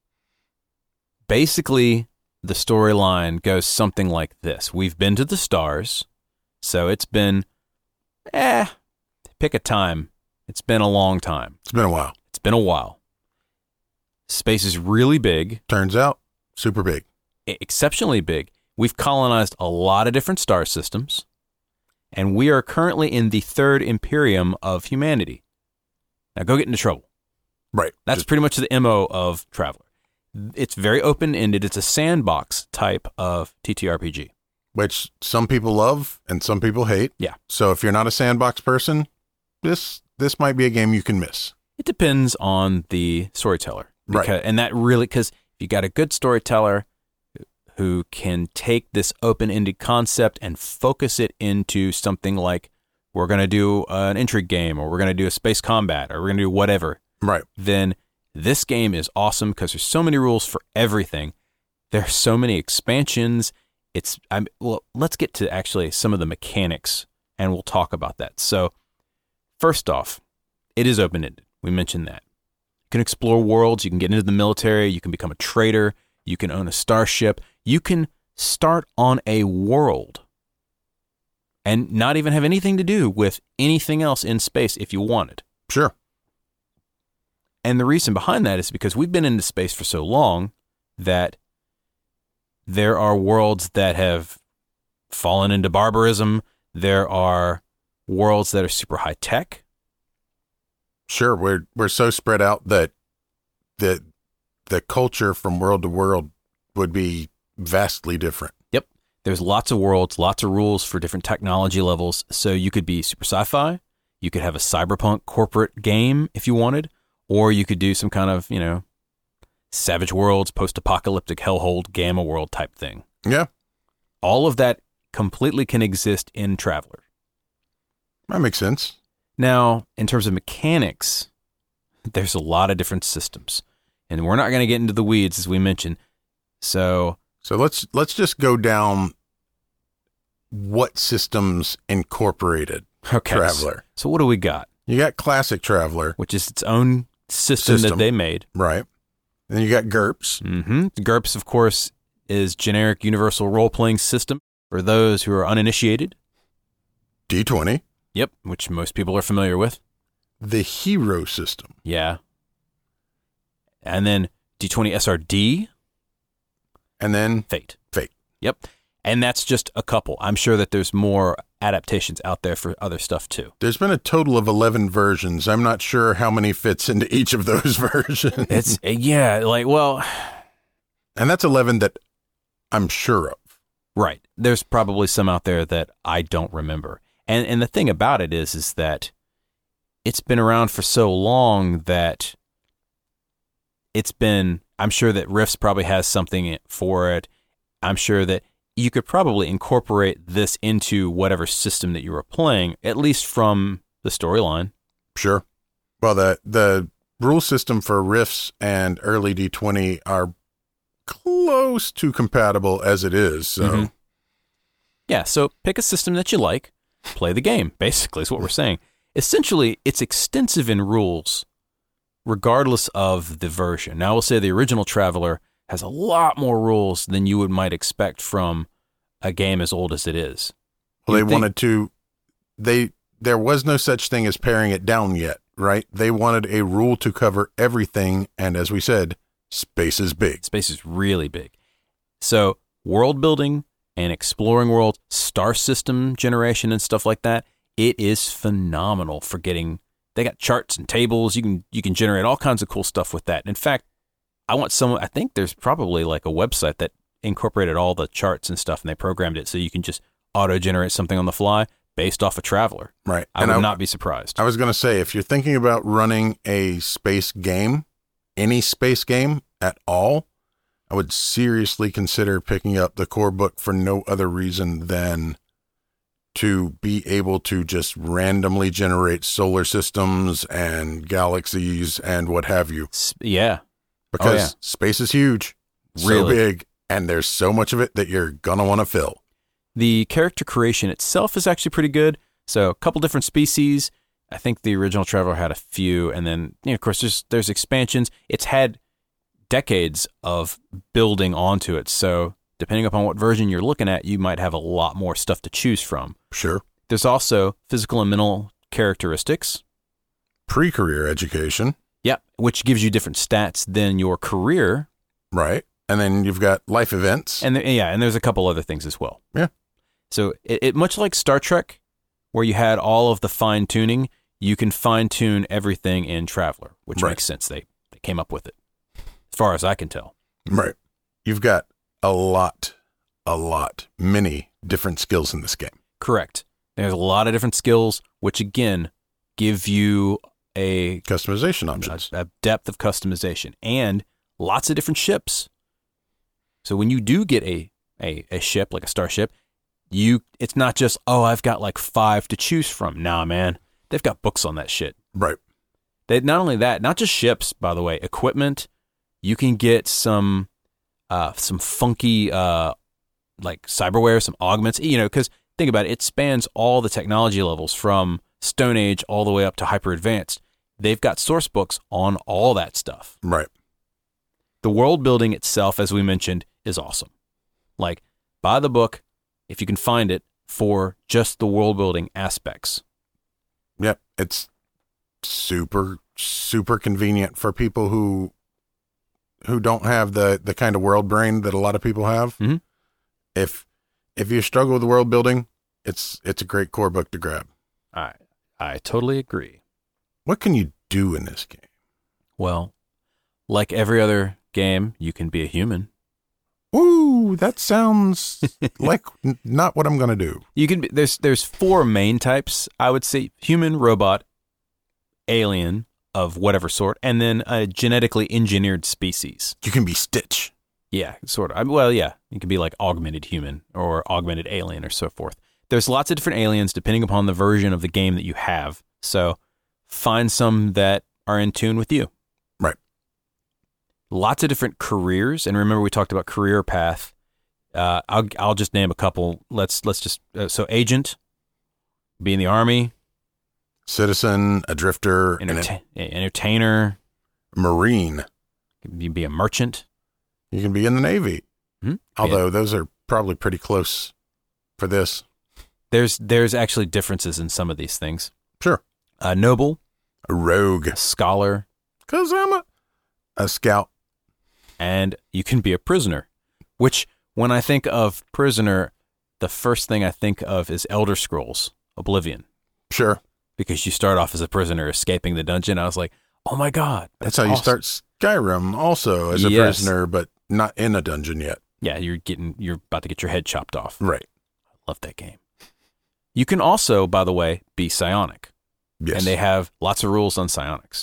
Basically, the storyline goes something like this. We've been to the stars, so it's been, eh, pick a time. It's been a long time. It's been a while. It's been a while. Space is really big. Turns out, super big. Exceptionally big. We've colonized a lot of different star systems, and we are currently in the third imperium of humanity. Now go get into trouble. Right. That's Just- pretty much the M O of Traveler. It's very open-ended. It's a sandbox type of T T R P G. which some people love and some people hate. Yeah. So if you're not a sandbox person, this this might be a game you can miss. It depends on the storyteller. Right. Because, and that really, because if you got a good storyteller who can take this open-ended concept and focus it into something like, we're going to do an intrigue game, or we're going to do a space combat, or we're going to do whatever, Right. then this game is awesome because there's so many rules for everything. There are so many expansions. It's I'm, well, let's get to actually some of the mechanics, and we'll talk about that. So, first off, it is open-ended. We mentioned that. You can explore worlds. You can get into the military. You can become a trader. You can own a starship. You can start on a world and not even have anything to do with anything else in space if you wanted. Sure. And the reason behind that is because we've been into space for so long that there are worlds that have fallen into barbarism. There are worlds that are super high tech. Sure. We're we're so spread out that the the culture from world to world would be vastly different. Yep. There's lots of worlds, lots of rules for different technology levels. So you could be super sci-fi. You could have a cyberpunk corporate game if you wanted, or you could do some kind of, you know, Savage Worlds, post-apocalyptic hellhole, gamma world type thing. Yeah. All of that completely can exist in Traveler. That makes sense. Now, in terms of mechanics, there's a lot of different systems, and we're not going to get into the weeds as we mentioned. So, So let's let's just go down what systems incorporated Okay. Traveler. So, so what do we got? You got Classic Traveler. Which is its own system, System. that they made. Right. And then you got GURPS. Mm-hmm. GURPS, of course, is generic universal role-playing system for those who are uninitiated. D twenty. Yep, which most people are familiar with. The Hero System. Yeah. And then D twenty S R D. And then Fate. Fate. Yep. And that's just a couple. I'm sure that there's more adaptations out there for other stuff too. There's been a total of eleven versions. I'm not sure how many fits into each of those versions. It's, yeah, like, well. And that's eleven that I'm sure of. Right. There's probably some out there that I don't remember. And and the thing about it is, is that it's been around for so long that it's been, I'm sure that Rifts probably has something for it. I'm sure that you could probably incorporate this into whatever system that you were playing, at least from the storyline. Sure. Well, the the rule system for Rifts and early D twenty are close to compatible as it is. So, mm-hmm. Yeah, so pick a system that you like, play the game, basically, is what we're saying. Essentially, it's extensive in rules, regardless of the version. Now, we'll say the original Traveler has a lot more rules than you would might expect from a game as old as it is. Well, they You'd think- wanted to, they, there was no such thing as paring it down yet, right? They wanted a rule to cover everything. And as we said, space is big. Space is really big. So world building and exploring worlds, star system generation and stuff like that, it is phenomenal for getting, they got charts and tables. You can, you can generate all kinds of cool stuff with that. In fact, I want some, I think there's probably like a website that incorporated all the charts and stuff and they programmed it so you can just auto generate something on the fly based off a Traveler. Right. I and would I, not be surprised. I was going to say, if you're thinking about running a space game, any space game at all, I would seriously consider picking up the core book for no other reason than to be able to just randomly generate solar systems and galaxies and what have you. S- yeah. Because Oh, yeah. space is huge, so Really. big, and there's so much of it that you're going to want to fill. The character creation itself is actually pretty good. So a couple different species. I think the original Traveler had a few, and then you know, of course there's there's expansions. It's had decades of building onto it. So depending upon what version you're looking at, you might have a lot more stuff to choose from. Sure. There's also physical and mental characteristics. Pre-career education. Yeah, which gives you different stats than your career. Right. And then you've got life events. And there, yeah, and there's a couple other things as well. Yeah. So it, it much like Star Trek, where you had all of the fine tuning, you can fine tune everything in Traveler, which Right. makes sense. They they came up with it, as far as I can tell. Right. You've got a lot, a lot, many different skills in this game. Correct. There's a lot of different skills, which again give you a, Customization options. a, a depth of customization and lots of different ships. So when you do get a, a, a ship, like a starship, you it's not just, oh, I've got like five to choose from. Nah, man. They've got books on that shit. Right. They, not only that, not just ships, by the way, equipment. You can get some uh, some funky uh, like cyberware, some augments, you know, because think about it, it spans all the technology levels from Stone Age all the way up to hyper advanced. They've got source books on all that stuff. Right. The world building itself, as we mentioned, is awesome. Like, buy the book if you can find it for just the world building aspects. Yep. It's super, super convenient for people who who don't have the, the kind of world brain that a lot of people have. Mm-hmm. If if you struggle with world building, it's it's a great core book to grab. I I totally agree. What can you do in this game? Well, like every other game, you can be a human. Ooh, that sounds like n- not what I'm going to do. You can be, there's there's four main types, I would say: human, robot, alien of whatever sort, and then a genetically engineered species. You can be Stitch. Yeah, sort of. I mean, well, yeah, you can be like augmented human or augmented alien or so forth. There's lots of different aliens depending upon the version of the game that you have. So find some that are in tune with you. Right. Lots of different careers, and remember we talked about career path. Uh, I'll I'll just name a couple. Let's let's just uh, so agent. Be in the army, citizen, a drifter, an enterta- entertainer, marine. You can be a merchant. You can be in the Navy. Hmm? Although Yeah. those are probably pretty close for this. There's there's actually differences in some of these things. Sure. A noble, A rogue. a scholar, Because I'm a, a scout. and you can be a prisoner. Which, when I think of prisoner, the first thing I think of is Elder Scrolls Oblivion, Sure. because you start off as a prisoner escaping the dungeon. I was like, oh my god, That's, how you awesome. start Skyrim also as a Yes. prisoner, but not in a dungeon yet. Yeah, you're getting you're about to get your head chopped off. Right. I love that game. You can also, by the way, be psionic. Yes. And they have lots of rules on psionics.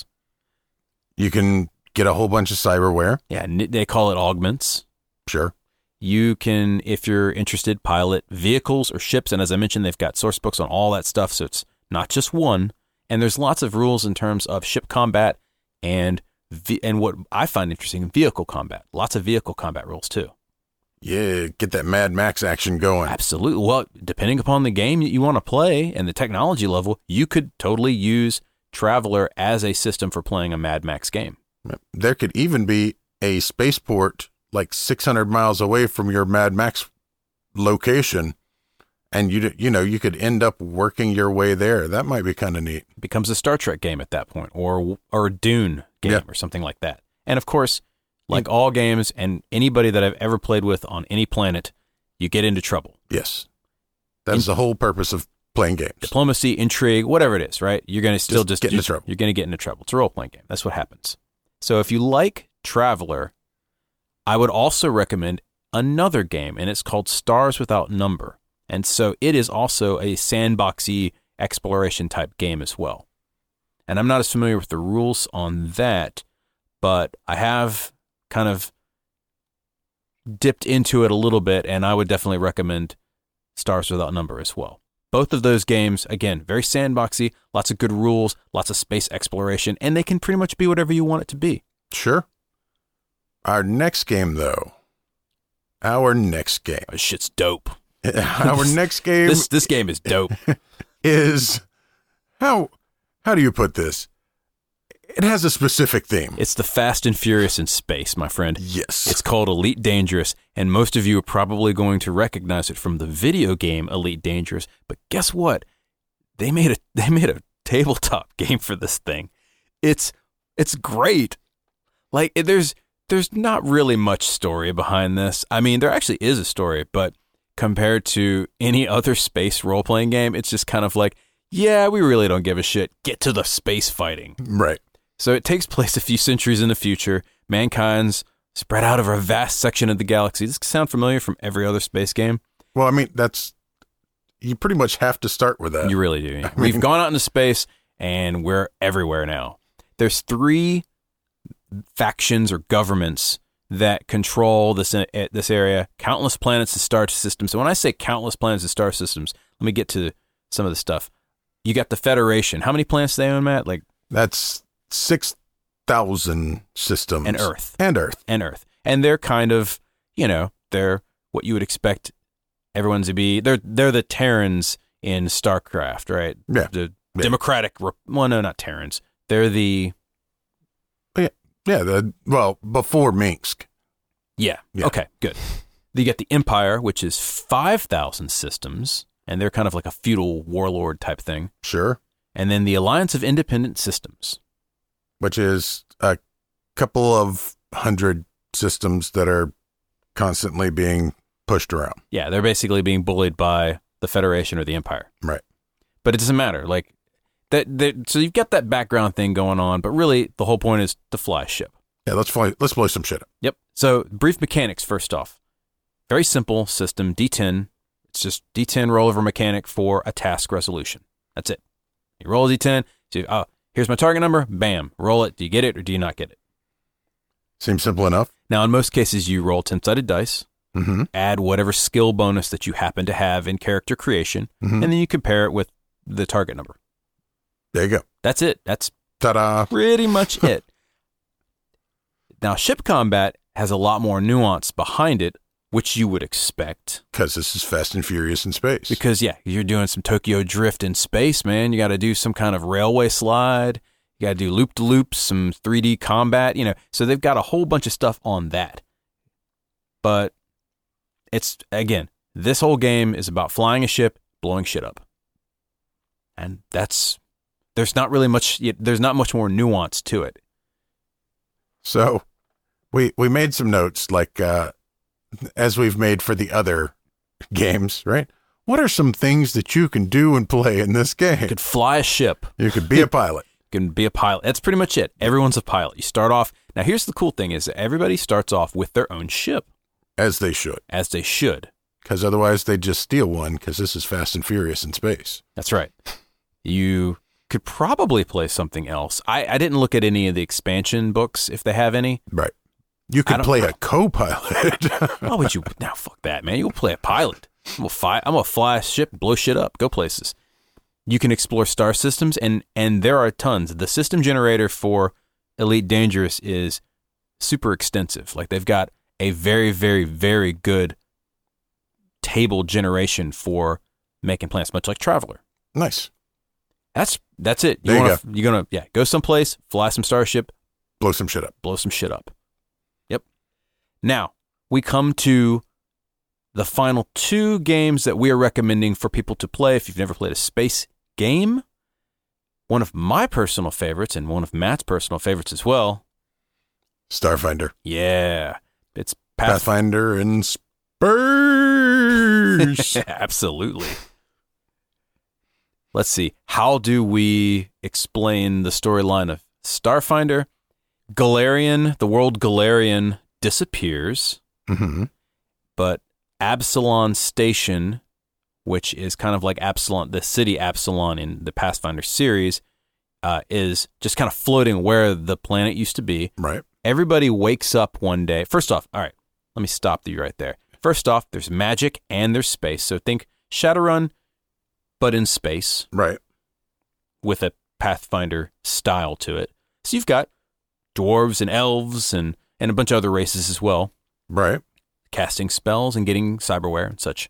You can get a whole bunch of cyberware. Yeah, n- they call it augments. Sure. You can, if you're interested, pilot vehicles or ships. And as I mentioned, they've got source books on all that stuff. So it's not just one. And there's lots of rules in terms of ship combat and ve- and what I find interesting, vehicle combat. Lots of vehicle combat rules too. Yeah, get that Mad Max action going. Absolutely. Well, depending upon the game that you want to play and the technology level, you could totally use Traveler as a system for playing a Mad Max game. There could even be a spaceport like six hundred miles away from your Mad Max location, and you you know you could end up working your way there. That might be kind of neat. It becomes a Star Trek game at that point, or or a Dune game Yeah. or something like that. And of course, like all games and anybody that I've ever played with on any planet, you get into trouble. Yes, that's the whole purpose of playing games. Diplomacy, intrigue, whatever it is, right? You're going to still Just just, get into just- trouble. You're going to get into trouble. It's a role-playing game. That's what happens. So if you like Traveler, I would also recommend another game, and it's called Stars Without Number. And so it is also a sandboxy exploration type game as well. And I'm not as familiar with the rules on that, but I have kind of dipped into it a little bit, and I would definitely recommend Stars Without Number as well. Both of those games, again, very sandboxy, lots of good rules, lots of space exploration, and they can pretty much be whatever you want it to be. Sure. Our next game, though. Our next game. This shit's dope. Our next game This this game is dope. is how how do you put this? It has a specific theme. It's the Fast and Furious in space, my friend. Yes. It's called Elite Dangerous, and most of you are probably going to recognize it from the video game Elite Dangerous. But guess what? They made a they made a tabletop game for this thing. It's it's great. Like it, there's there's not really much story behind this. I mean, there actually is a story, but compared to any other space role-playing game, it's just kind of like, yeah, we really don't give a shit. Get to the space fighting. Right. So it takes place a few centuries in the future. Mankind's spread out over a vast section of the galaxy. Does this sound familiar from every other space game? Well, I mean, that's you pretty much have to start with that. You really do. We've gone out into space, and we're everywhere now. There's three factions or governments that control this uh, this area. Countless planets and star systems. So when I say countless planets and star systems, let me get to some of the stuff. You got the Federation. How many planets do they own, Matt? Like That's six thousand systems. And Earth. And Earth. and Earth. And they're kind of, you know, they're what you would expect everyone to be. They're they're the Terrans in StarCraft, right? Yeah. The Yeah. Democratic, Re- well, no, not Terrans. They're the, Yeah, the well, before Minsk. yeah, Yeah. okay, good. You get the Empire, which is five thousand systems, and they're kind of like a feudal warlord type thing. Sure. And then the Alliance of Independent Systems. Which is a couple of hundred systems that are constantly being pushed around. Yeah, they're basically being bullied by the Federation or the Empire. Right. But it doesn't matter. Like that, that. So you've got that background thing going on, but really the whole point is to fly a ship. Yeah, let's fly, let's blow some shit up. Yep. So brief mechanics first off. Very simple system, D ten. It's just D ten rollover mechanic for a task resolution. That's it. You roll a D ten. So you, oh, here's my target number. Bam. Roll it. Do you get it or do you not get it? Seems simple enough. Now, in most cases, you roll ten-sided dice, Mm-hmm. add whatever skill bonus that you happen to have in character creation, Mhm. and then you compare it with the target number. There you go. That's it. That's Ta-da. pretty much it. Now, ship combat has a lot more nuance behind it, which you would expect. Because this is Fast and Furious in space. Because, yeah, you're doing some Tokyo Drift in space, man. You got to do some kind of railway slide. You got to do loop-to-loops, some three D combat, you know. So they've got a whole bunch of stuff on that. But it's, again, this whole game is about flying a ship, blowing shit up. And that's, there's not really much, there's not much more nuance to it. So we we made some notes, like, uh, as we've made for the other games, right? What are some things that you can do and play in this game? You could fly a ship. You could be a pilot. You can be a pilot. That's pretty much it. Everyone's a pilot. You start off. Now, here's the cool thing is that everybody starts off with their own ship. As they should. As they should. Because otherwise they'd just steal one, because this is Fast and Furious in space. That's right. You could probably play something else. I, I didn't look at any of the expansion books, if they have any. Right. You could play a co-pilot. Why would you? Now, fuck that, man. You'll play a pilot. I'm gonna fly, I'm gonna fly a ship, blow shit up, go places. You can explore star systems, and, and there are tons. The system generator for Elite Dangerous is super extensive. Like, they've got a very, very, very good table generation for making plans, much like Traveler. Nice. That's that's it. You there wanna, you go. You're gonna yeah go someplace, fly some starship, blow some shit up, blow some shit up. Yep. Now we come to the final two games that we are recommending for people to play if you've never played a space game. One of my personal favorites and one of Matt's personal favorites as well. Starfinder. Yeah, it's Path- Pathfinder in space. Absolutely. Let's see. How do we explain the storyline of Starfinder? Galarian, the world Galarian disappears, mm-hmm. but Absalon Station, which is kind of like Absalon, the city Absalon in the Pathfinder series, uh, is just kind of floating where the planet used to be. Right. Everybody wakes up one day. First off, all right, let me stop you right there. First off, there's magic and there's space. So think Shadowrun, but in space. Right. With a Pathfinder style to it. So you've got dwarves and elves and, and a bunch of other races as well. Right. Casting spells and getting cyberware and such.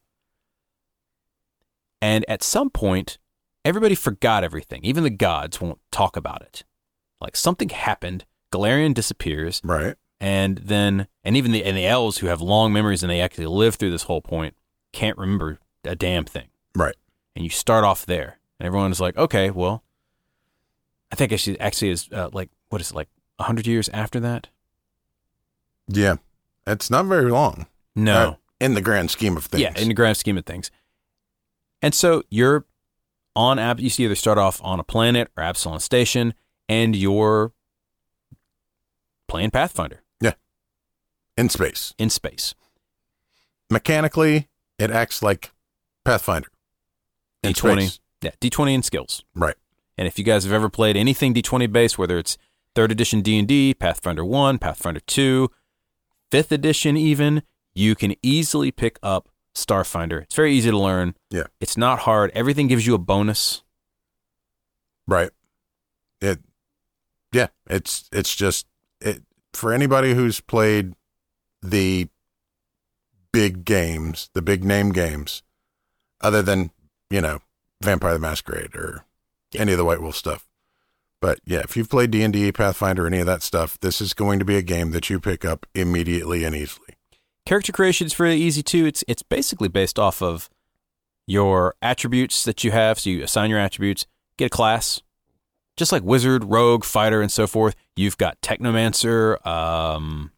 And at some point, everybody forgot everything. Even the gods won't talk about it. Like, something happened, Galarian disappears. Right. And then, and even the, and the elves who have long memories and they actually live through this whole point can't remember a damn thing. Right. And you start off there, and everyone is like, okay, well, I think actually, actually is uh, like, what is it, like one hundred years after that? Yeah. It's not very long. No. Uh, in the grand scheme of things. Yeah, in the grand scheme of things. And so you're on, Ab- you either start off on a planet or Absalon Station, and you're playing Pathfinder. Yeah. In space. In space. Mechanically, it acts like Pathfinder. D twenty. Yeah, D twenty and skills. Right. And if you guys have ever played anything D twenty based, whether it's third edition D and D, Pathfinder one, Pathfinder two, fifth edition even, you can easily pick up Starfinder. It's very easy to learn. Yeah. It's not hard. Everything gives you a bonus. Right. It, yeah, it's, it's just, it, for anybody who's played the big games, the big name games, other than, you know, Vampire the Masquerade or any of the White Wolf stuff. But yeah, if you've played D and D, Pathfinder, any of that stuff, this is going to be a game that you pick up immediately and easily. Character creation is really easy too. It's it's basically based off of your attributes that you have. So you assign your attributes, get a class, just like Wizard, Rogue, Fighter, and so forth. You've got Technomancer, um,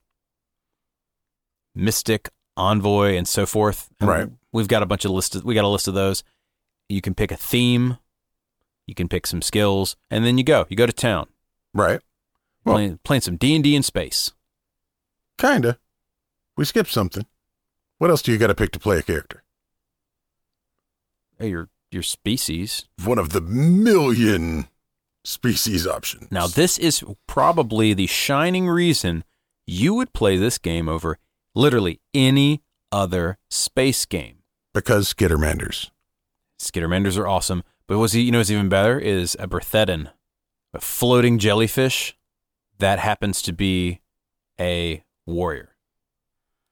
Mystic, Envoy, and so forth. And right. We've got a bunch of lists. We got a list of those. You can pick a theme. You can pick some skills, and then you go. You go to town. Right. Well, playing, playing some D and D in space. Kinda. We skipped something. What else do you got to pick to play a character? Hey, your your species. One of the million species options. Now, this is probably the shining reason you would play this game over literally any other space game. Because Skittermanders. Skittermanders are awesome. But what's you know what's even better is a Berthedon, a floating jellyfish that happens to be a warrior.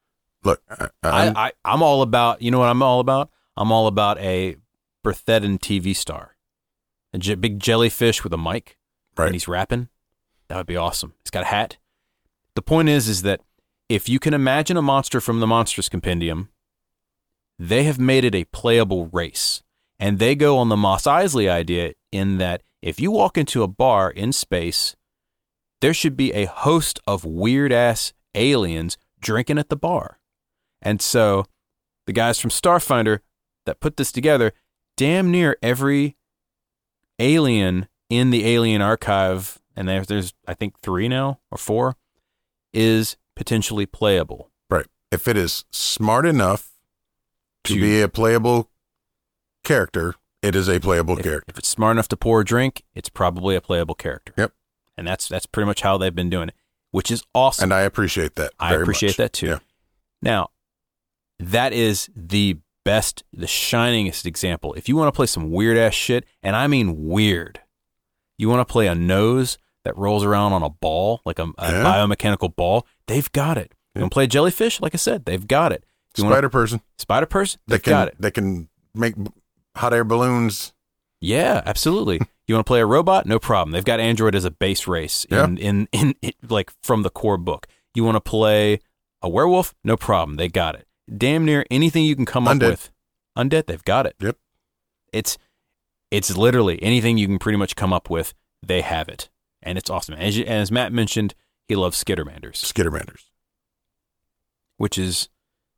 Look, I, I, I'm, I, I'm all about, you know what I'm all about? I'm all about a Bertheddon T V star. A j- big jellyfish with a mic. right. And he's rapping. That would be awesome. He's got a hat. The point is, is that if you can imagine a monster from the Monsters Compendium, they have made it a playable race. And they go on the Mos Eisley idea in that if you walk into a bar in space, there should be a host of weird-ass aliens drinking at the bar. And so the guys from Starfinder that put this together, damn near every alien in the Alien Archive, and there's, there's I think three now or four, is potentially playable. Right. If it is smart enough to, To- be a playable character, it is a playable If, character. if it's smart enough to pour a drink, it's probably a playable character. Yep. And that's that's pretty much how they've been doing it, which is awesome. And I appreciate that. I very appreciate much. that too. Yeah. Now, that is the best, the shiningest example. If you want to play some weird ass shit, and I mean weird, you want to play a nose that rolls around on a ball, like a, a Yeah. biomechanical ball, they've got it. You want to play a jellyfish? Like I said, they've got it. You wanna- Spider person. Spider person? They They've can, got it. They can make b- hot air balloons. Yeah, absolutely. You want to play a robot? No problem. They've got Android as a base race in, in, in, in like from the core book. You want to play a werewolf? No problem. They got it. Damn near anything you can come Undead. up with. Undead, they've got it. Yep. It's it's literally anything you can pretty much come up with, they have it. And it's awesome. As, you, as Matt mentioned, he loves Skittermanders, Skittermanders. which is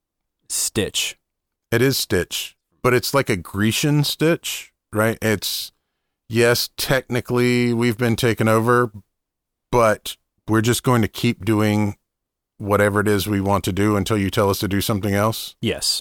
Stitch. It is Stitch, but it's like a Grecian Stitch, right? It's, yes, technically we've been taken over, but we're just going to keep doing whatever it is we want to do until you tell us to do something else. Yes.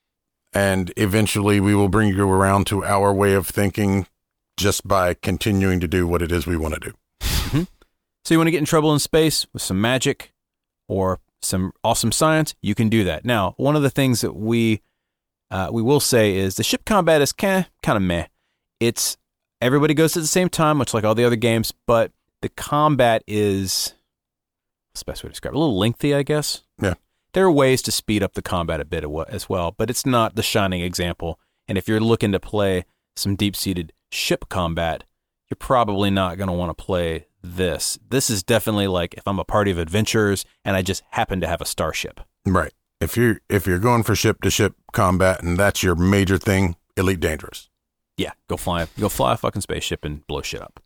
And eventually we will bring you around to our way of thinking just by continuing to do what it is we want to do. So you want to get in trouble in space with some magic or some awesome science, you can do that. Now, one of the things that we uh, we will say is the ship combat is kind of meh. It's everybody goes at the same time, much like all the other games, but the combat is, what's the best way to describe it? A little lengthy, I guess. Yeah. There are ways to speed up the combat a bit as well, but it's not the shining example. And if you're looking to play some deep-seated ship combat, you're probably not going to want to play this. This is definitely like if I'm a party of adventurers and I just happen to have a starship. Right. If you're, if you're going for ship to ship combat and that's your major thing, Elite Dangerous. Yeah, go fly, go fly a fucking spaceship and blow shit up.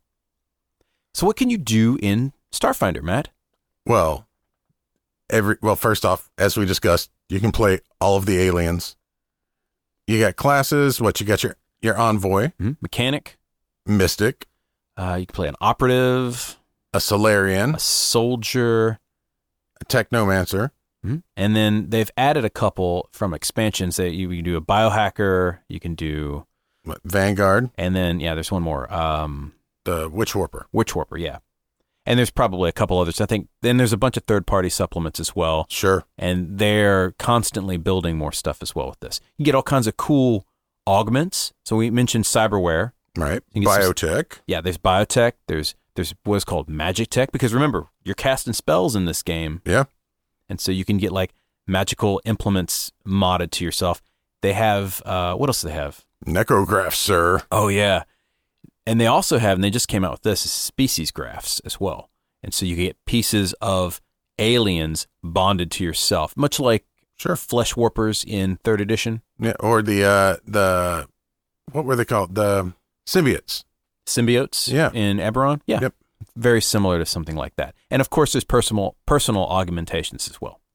So what can you do in Starfinder, Matt? Well, every, well, first off, as we discussed, you can play all of the aliens. You got classes, what you got your, your envoy, Mm-hmm. Mechanic. Mystic, Uh, you can play an operative, a Solarian, a soldier, a Technomancer. mm-hmm. and then they've added a couple from expansions that you, you can do a biohacker, you can do, what, Vanguard, and then yeah, there's one more, um, the Witch Warper. Witch Warper, yeah, and there's probably a couple others. I think then there's a bunch of third party supplements as well, Sure. and they're constantly building more stuff as well with this. You get all kinds of cool augments. So we mentioned cyberware. Right. You can get some- Biotech. Yeah, there's biotech. There's there's what's called magic tech, because remember, you're casting spells in this game, Yeah. and so you can get like magical implements modded to yourself. They have uh, what else do they have? Necrographs, sir. Oh yeah, and they also have, and they just came out with this, is species graphs as well, and so you get pieces of aliens bonded to yourself, much like Sure. flesh warpers in third edition, Yeah. Or the, uh, the, what were they called? The symbiotes. symbiotes Yeah. in Eberron. Yeah, Yep. very similar to something like that. And of course, there's personal personal augmentations as well.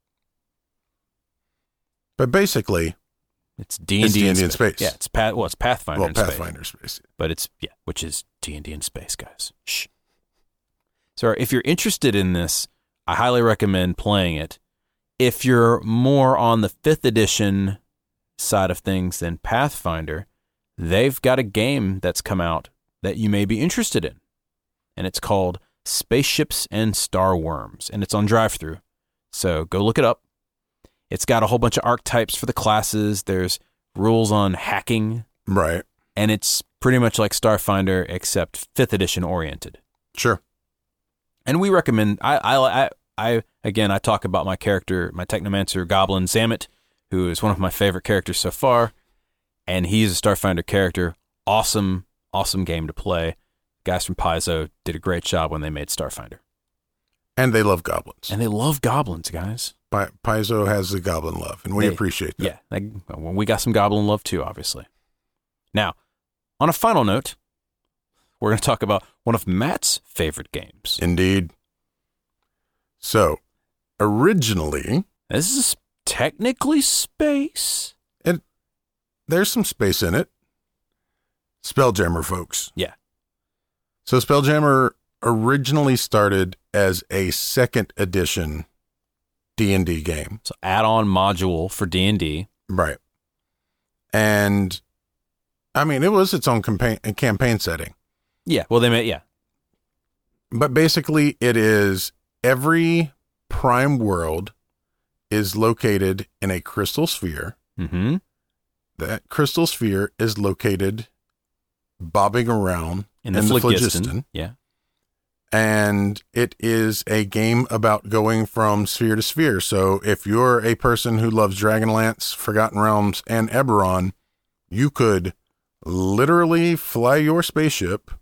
But basically, It's D and It's D in D and D in space. space. Yeah, it's Path. Well, it's Pathfinder well, in space. Pathfinder space. But it's yeah, which is D and D in space, guys. Shh. So if you're interested in this, I highly recommend playing it. If you're more on the fifth edition side of things than Pathfinder, they've got a game that's come out that you may be interested in, and it's called Spaceships and Star Worms, and it's on drive-thru. So go look it up. It's got a whole bunch of archetypes for the classes. There's rules on hacking, Right. and it's pretty much like Starfinder except fifth edition oriented. Sure. And we recommend. I I I again, I talk about my character, my Technomancer Goblin Zamet, who is one of my favorite characters so far, and he's a Starfinder character. Awesome, awesome game to play. Guys from Paizo did a great job when they made Starfinder. And they love goblins. And they love goblins, guys. Pi- Paizo has the goblin love, and we They- appreciate that. Yeah, like, well, we got some goblin love too, obviously. Now, on a final note, we're going to talk about one of Matt's favorite games. Indeed. So, originally, This is technically space. there's some space in it. Spelljammer, folks. Yeah. So, Spelljammer originally started as a second edition D and D game. So add-on module for D and D. Right. And, I mean, it was its own campaign, campaign setting. Yeah, well, they made, yeah. But basically, it is every prime world is located in a crystal sphere. Mm-hmm. That crystal sphere is located bobbing around In the in the Phlogiston. Phlogiston. Yeah. And it is a game about going from sphere to sphere. So if you're a person who loves Dragonlance, Forgotten Realms, and Eberron, you could literally fly your spaceship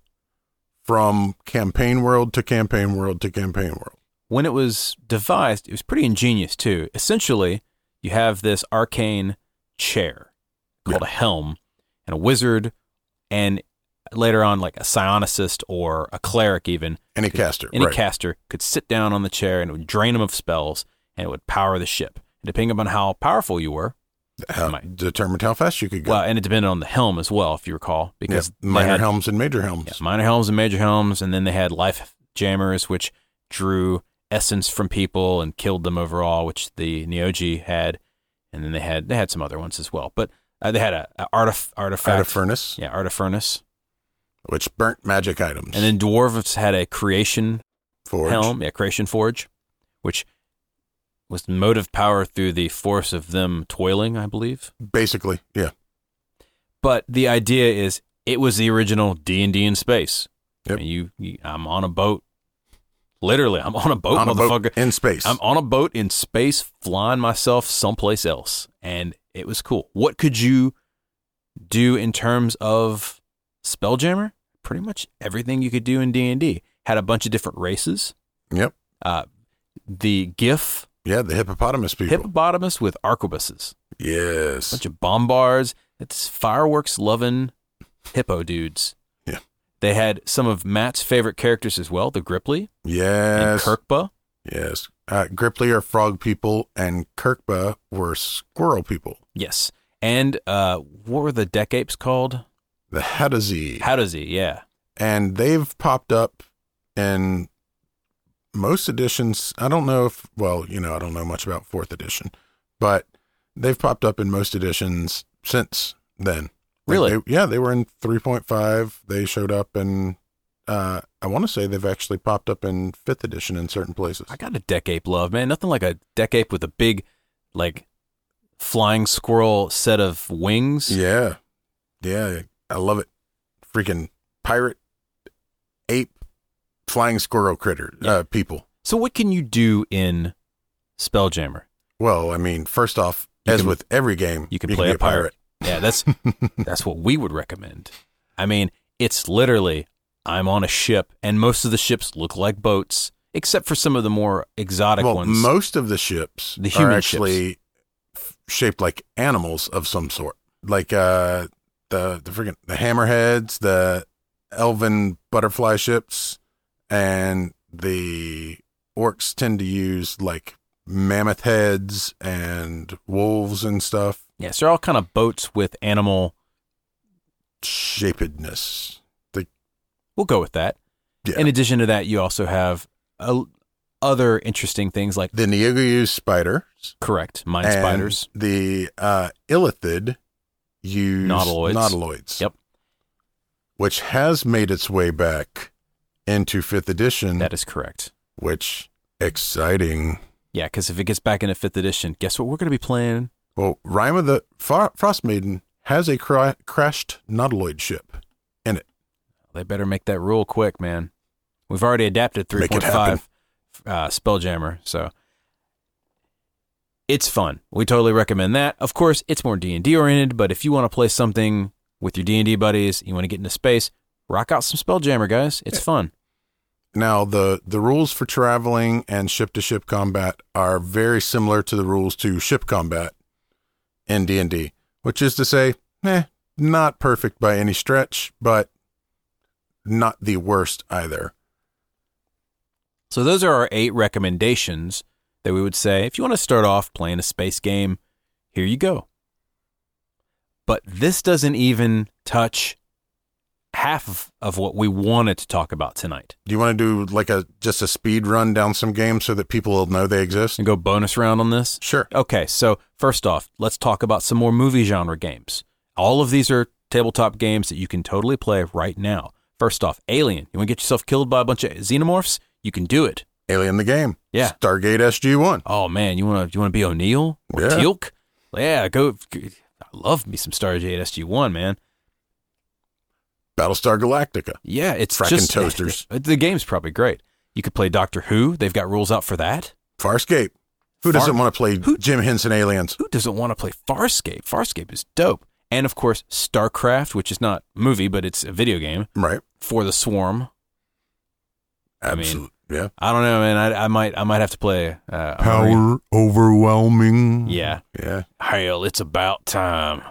from campaign world to campaign world to campaign world. When it was devised, it was pretty ingenious too. Essentially, you have this arcane chair called Yeah. a helm, and a wizard, and later on, like a psionicist or a cleric even, Any caster. any right. caster could sit down on the chair and it would drain them of spells, and it would power the ship. And depending upon how powerful you were, How, might- determined how fast you could go. well, and it depended on the helm as well, if you recall, Yeah, because they minor had- helms and major helms. Yeah, minor helms and major helms, and then they had life jammers, which drew essence from people and killed them overall, which the Neogi had, and then they had they had some other ones as well. But uh, they had a, a artif- artifact, Out of furnace, yeah, artifurnace, which burnt magic items. and then dwarves had a creation Forge. helm, yeah, creation forge, which was motive power through the force of them toiling, I believe. Basically, yeah. But the idea is, it was the original D and D in space. Yep. And you, you, I'm on a boat. Literally, I'm on a boat, On a motherfucker. boat in space. I'm on a boat in space, flying myself someplace else, and it was cool. What could you do in terms of Spelljammer? Pretty much everything you could do in D and D. Had a bunch of different races. Yep. Uh, the GIF Yeah, the hippopotamus people. hippopotamus with arquebuses. yes. Bunch of bombards. It's fireworks loving hippo dudes. Yeah. They had some of Matt's favorite characters as well, the Gripply and Yes. Kirkba. Yes. Uh, Gripply are frog people, and Kirkba were squirrel people. Yes. And uh, what were the deck apes called? The Hadazee. Hadazee, yeah. And they've popped up in most editions. I don't know if, well, you know, I don't know much about fourth edition, but they've popped up in most editions since then. Like Really? they- yeah, they were in three point five. They showed up in, uh, I want to say they've actually popped up in fifth edition in certain places. I got a deck ape love, man. Nothing like a deck ape with a big, like, flying squirrel set of wings. Yeah. Yeah. I love it. Freaking pirate, ape, flying squirrel critter, Yeah. uh, people. So what can you do in Spelljammer? Well, I mean, first off, You as can- with every game, You can you play be a pirate. Yeah, that's that's what we would recommend. I mean, it's literally, I'm on a ship, and most of the ships look like boats, except for some of the more exotic Well, ones. most of the ships The human are actually f- shaped like animals of some sort, like uh, the the freaking the hammerheads, the elven butterfly ships, and the orcs tend to use like mammoth heads and wolves and stuff. Yes, they're all kind of boats with animal. Shapedness. The We'll go with that. Yeah. In addition to that, you also have uh, other interesting things like, the Neogu spiders. correct, mind and spiders. The uh, Illithid use Nautiloids. nautiloids. Yep. Which has made its way back into fifth edition, That is correct. which exciting. Yeah, because if it gets back into fifth edition, guess what we're going to be playing? Well, Rime of the Fro- Frost Maiden has a cra- crashed nautiloid ship in it. They better make that rule quick, man. We've already adapted Make it three point five uh, Spelljammer. So it's fun. We totally recommend that. Of course, it's more D and D oriented, but if you want to play something with your D and D buddies, you want to get into space, rock out some Spelljammer, guys. It's fun. Now, the, the rules for traveling and ship-to-ship combat are very similar to the rules to ship combat in D and D, which is to say, eh, not perfect by any stretch, but not the worst either. So those are our eight recommendations that we would say, if you want to start off playing a space game, here you go. But this doesn't even touch half of, of what we wanted to talk about tonight. Do you want to do like a just a speed run down some games so that people will know they exist? And go bonus round on this? Sure. Okay, so first off, let's talk about some more movie genre games. All of these are tabletop games that you can totally play right now. First off, Alien. You want to get yourself killed by a bunch of xenomorphs? You can do it. Alien the game. Yeah. Stargate S G one. Oh man, you want to you want to be O'Neill or Yeah. Teal'c? Yeah, go. I love me some Stargate S G one, man. Battlestar Galactica. Yeah, it's Frackin' just toasters. The game's probably great. You could play Doctor Who. They've got rules out for that. Farscape. Who Far- doesn't want to play Who- Jim Henson Aliens? Who doesn't want to play Farscape? Farscape is dope. And of course, StarCraft, which is not a movie, but it's a video game Right. for the Swarm. I mean, Absolutely. Yeah. I don't know, man. I, I might, I might have to play. Uh, a Power Marine. overwhelming. Yeah. Yeah. Hell, it's about time.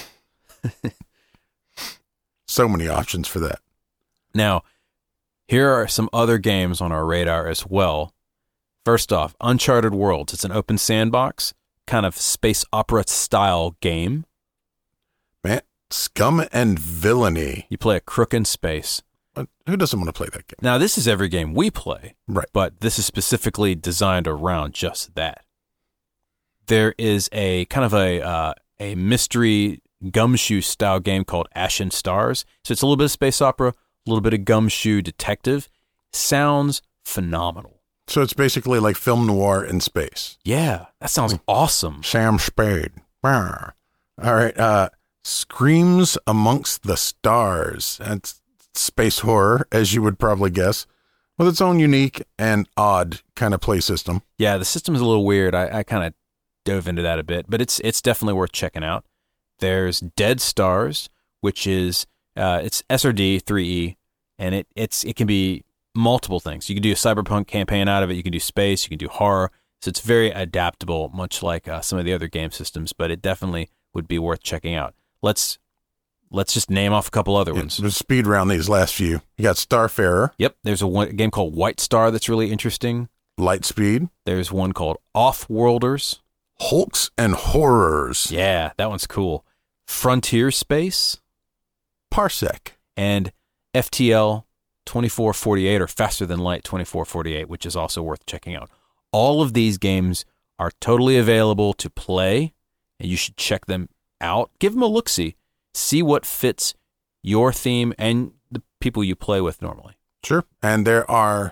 So many options for that. Now, here are some other games on our radar as well. First off, Uncharted Worlds. It's an open sandbox, kind of space opera style game. Man, Scum and Villainy. You play a crook in space. Uh, Who doesn't want to play that game? Now, this is every game we play, Right. but this is specifically designed around just that. There is a kind of a uh, a mystery gumshoe style game called Ashen Stars. So it's a little bit of space opera, a little bit of gumshoe detective. Sounds phenomenal. So it's basically like film noir in space. Yeah, that sounds awesome. Sam Spade. Brr. All right. Uh, Screams Amongst the Stars. That's space horror, as you would probably guess, with its own unique and odd kind of play system. Yeah, the system's a little weird. I, I kind of dove into that a bit, but it's it's definitely worth checking out. There's Dead Stars, which is uh, it's S R D three E, and it it's it can be multiple things. You can do a cyberpunk campaign out of it. You can do space. You can do horror. So it's very adaptable, much like uh, some of the other game systems. But it definitely would be worth checking out. Let's let's just name off a couple other ones. Let's speed round these last few. You got Starfarer, Yep, there's a, one, a game called White Star that's really interesting. Lightspeed, There's one called Off-Worlders. Hulks and Horrors, Yeah, that one's cool. Frontier Space Parsec, and F T L twenty-four forty-eight or Faster Than Light twenty-four forty-eight, which is also worth checking out. All of these games are totally available to play, and you should check them out. Give them a look-see. See what fits your theme and the people you play with normally. Sure. And there are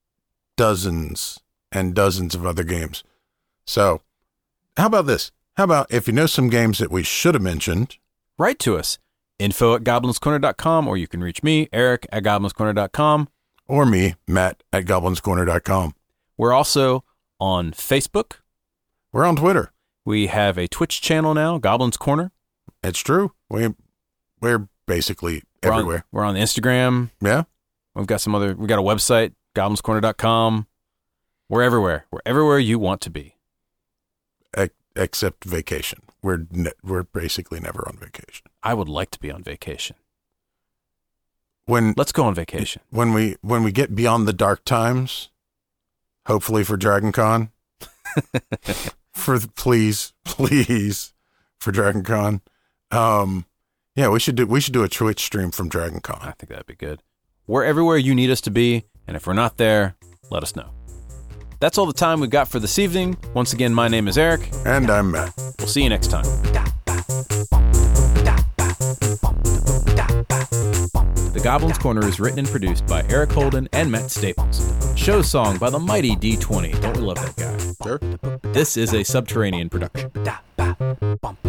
dozens and dozens of other games. So how about this? How about if you know some games that we should have mentioned? Write to us. Info at goblins corner dot com, or you can reach me, Eric, at goblins corner dot com. Or me, Matt, at goblins corner dot com. We're also on Facebook. We're on Twitter. We have a Twitch channel now, Goblins Corner. It's true. We, we're basically We're on- everywhere. we're on Instagram. Yeah. We've got some other, we got a website, goblins corner dot com. We're everywhere. We're everywhere you want to be. Ex- except vacation. We're ne- we're basically never on vacation. I would like to be on vacation. When Let's go on vacation. when we when we get beyond the dark times, hopefully for Dragon Con, for please please for Dragon Con, um, yeah, we should do we should do a Twitch stream from Dragon Con. I think that'd be good. We're everywhere you need us to be, and if we're not there, let us know. That's all the time we've got for this evening. Once again, my name is Eric. And I'm Matt. We'll see you next time. The Goblins Corner is written and produced by Eric Holden and Matt Staples. Show song by the mighty D twenty. Don't we love that guy? Sure. This is a Subterranean production.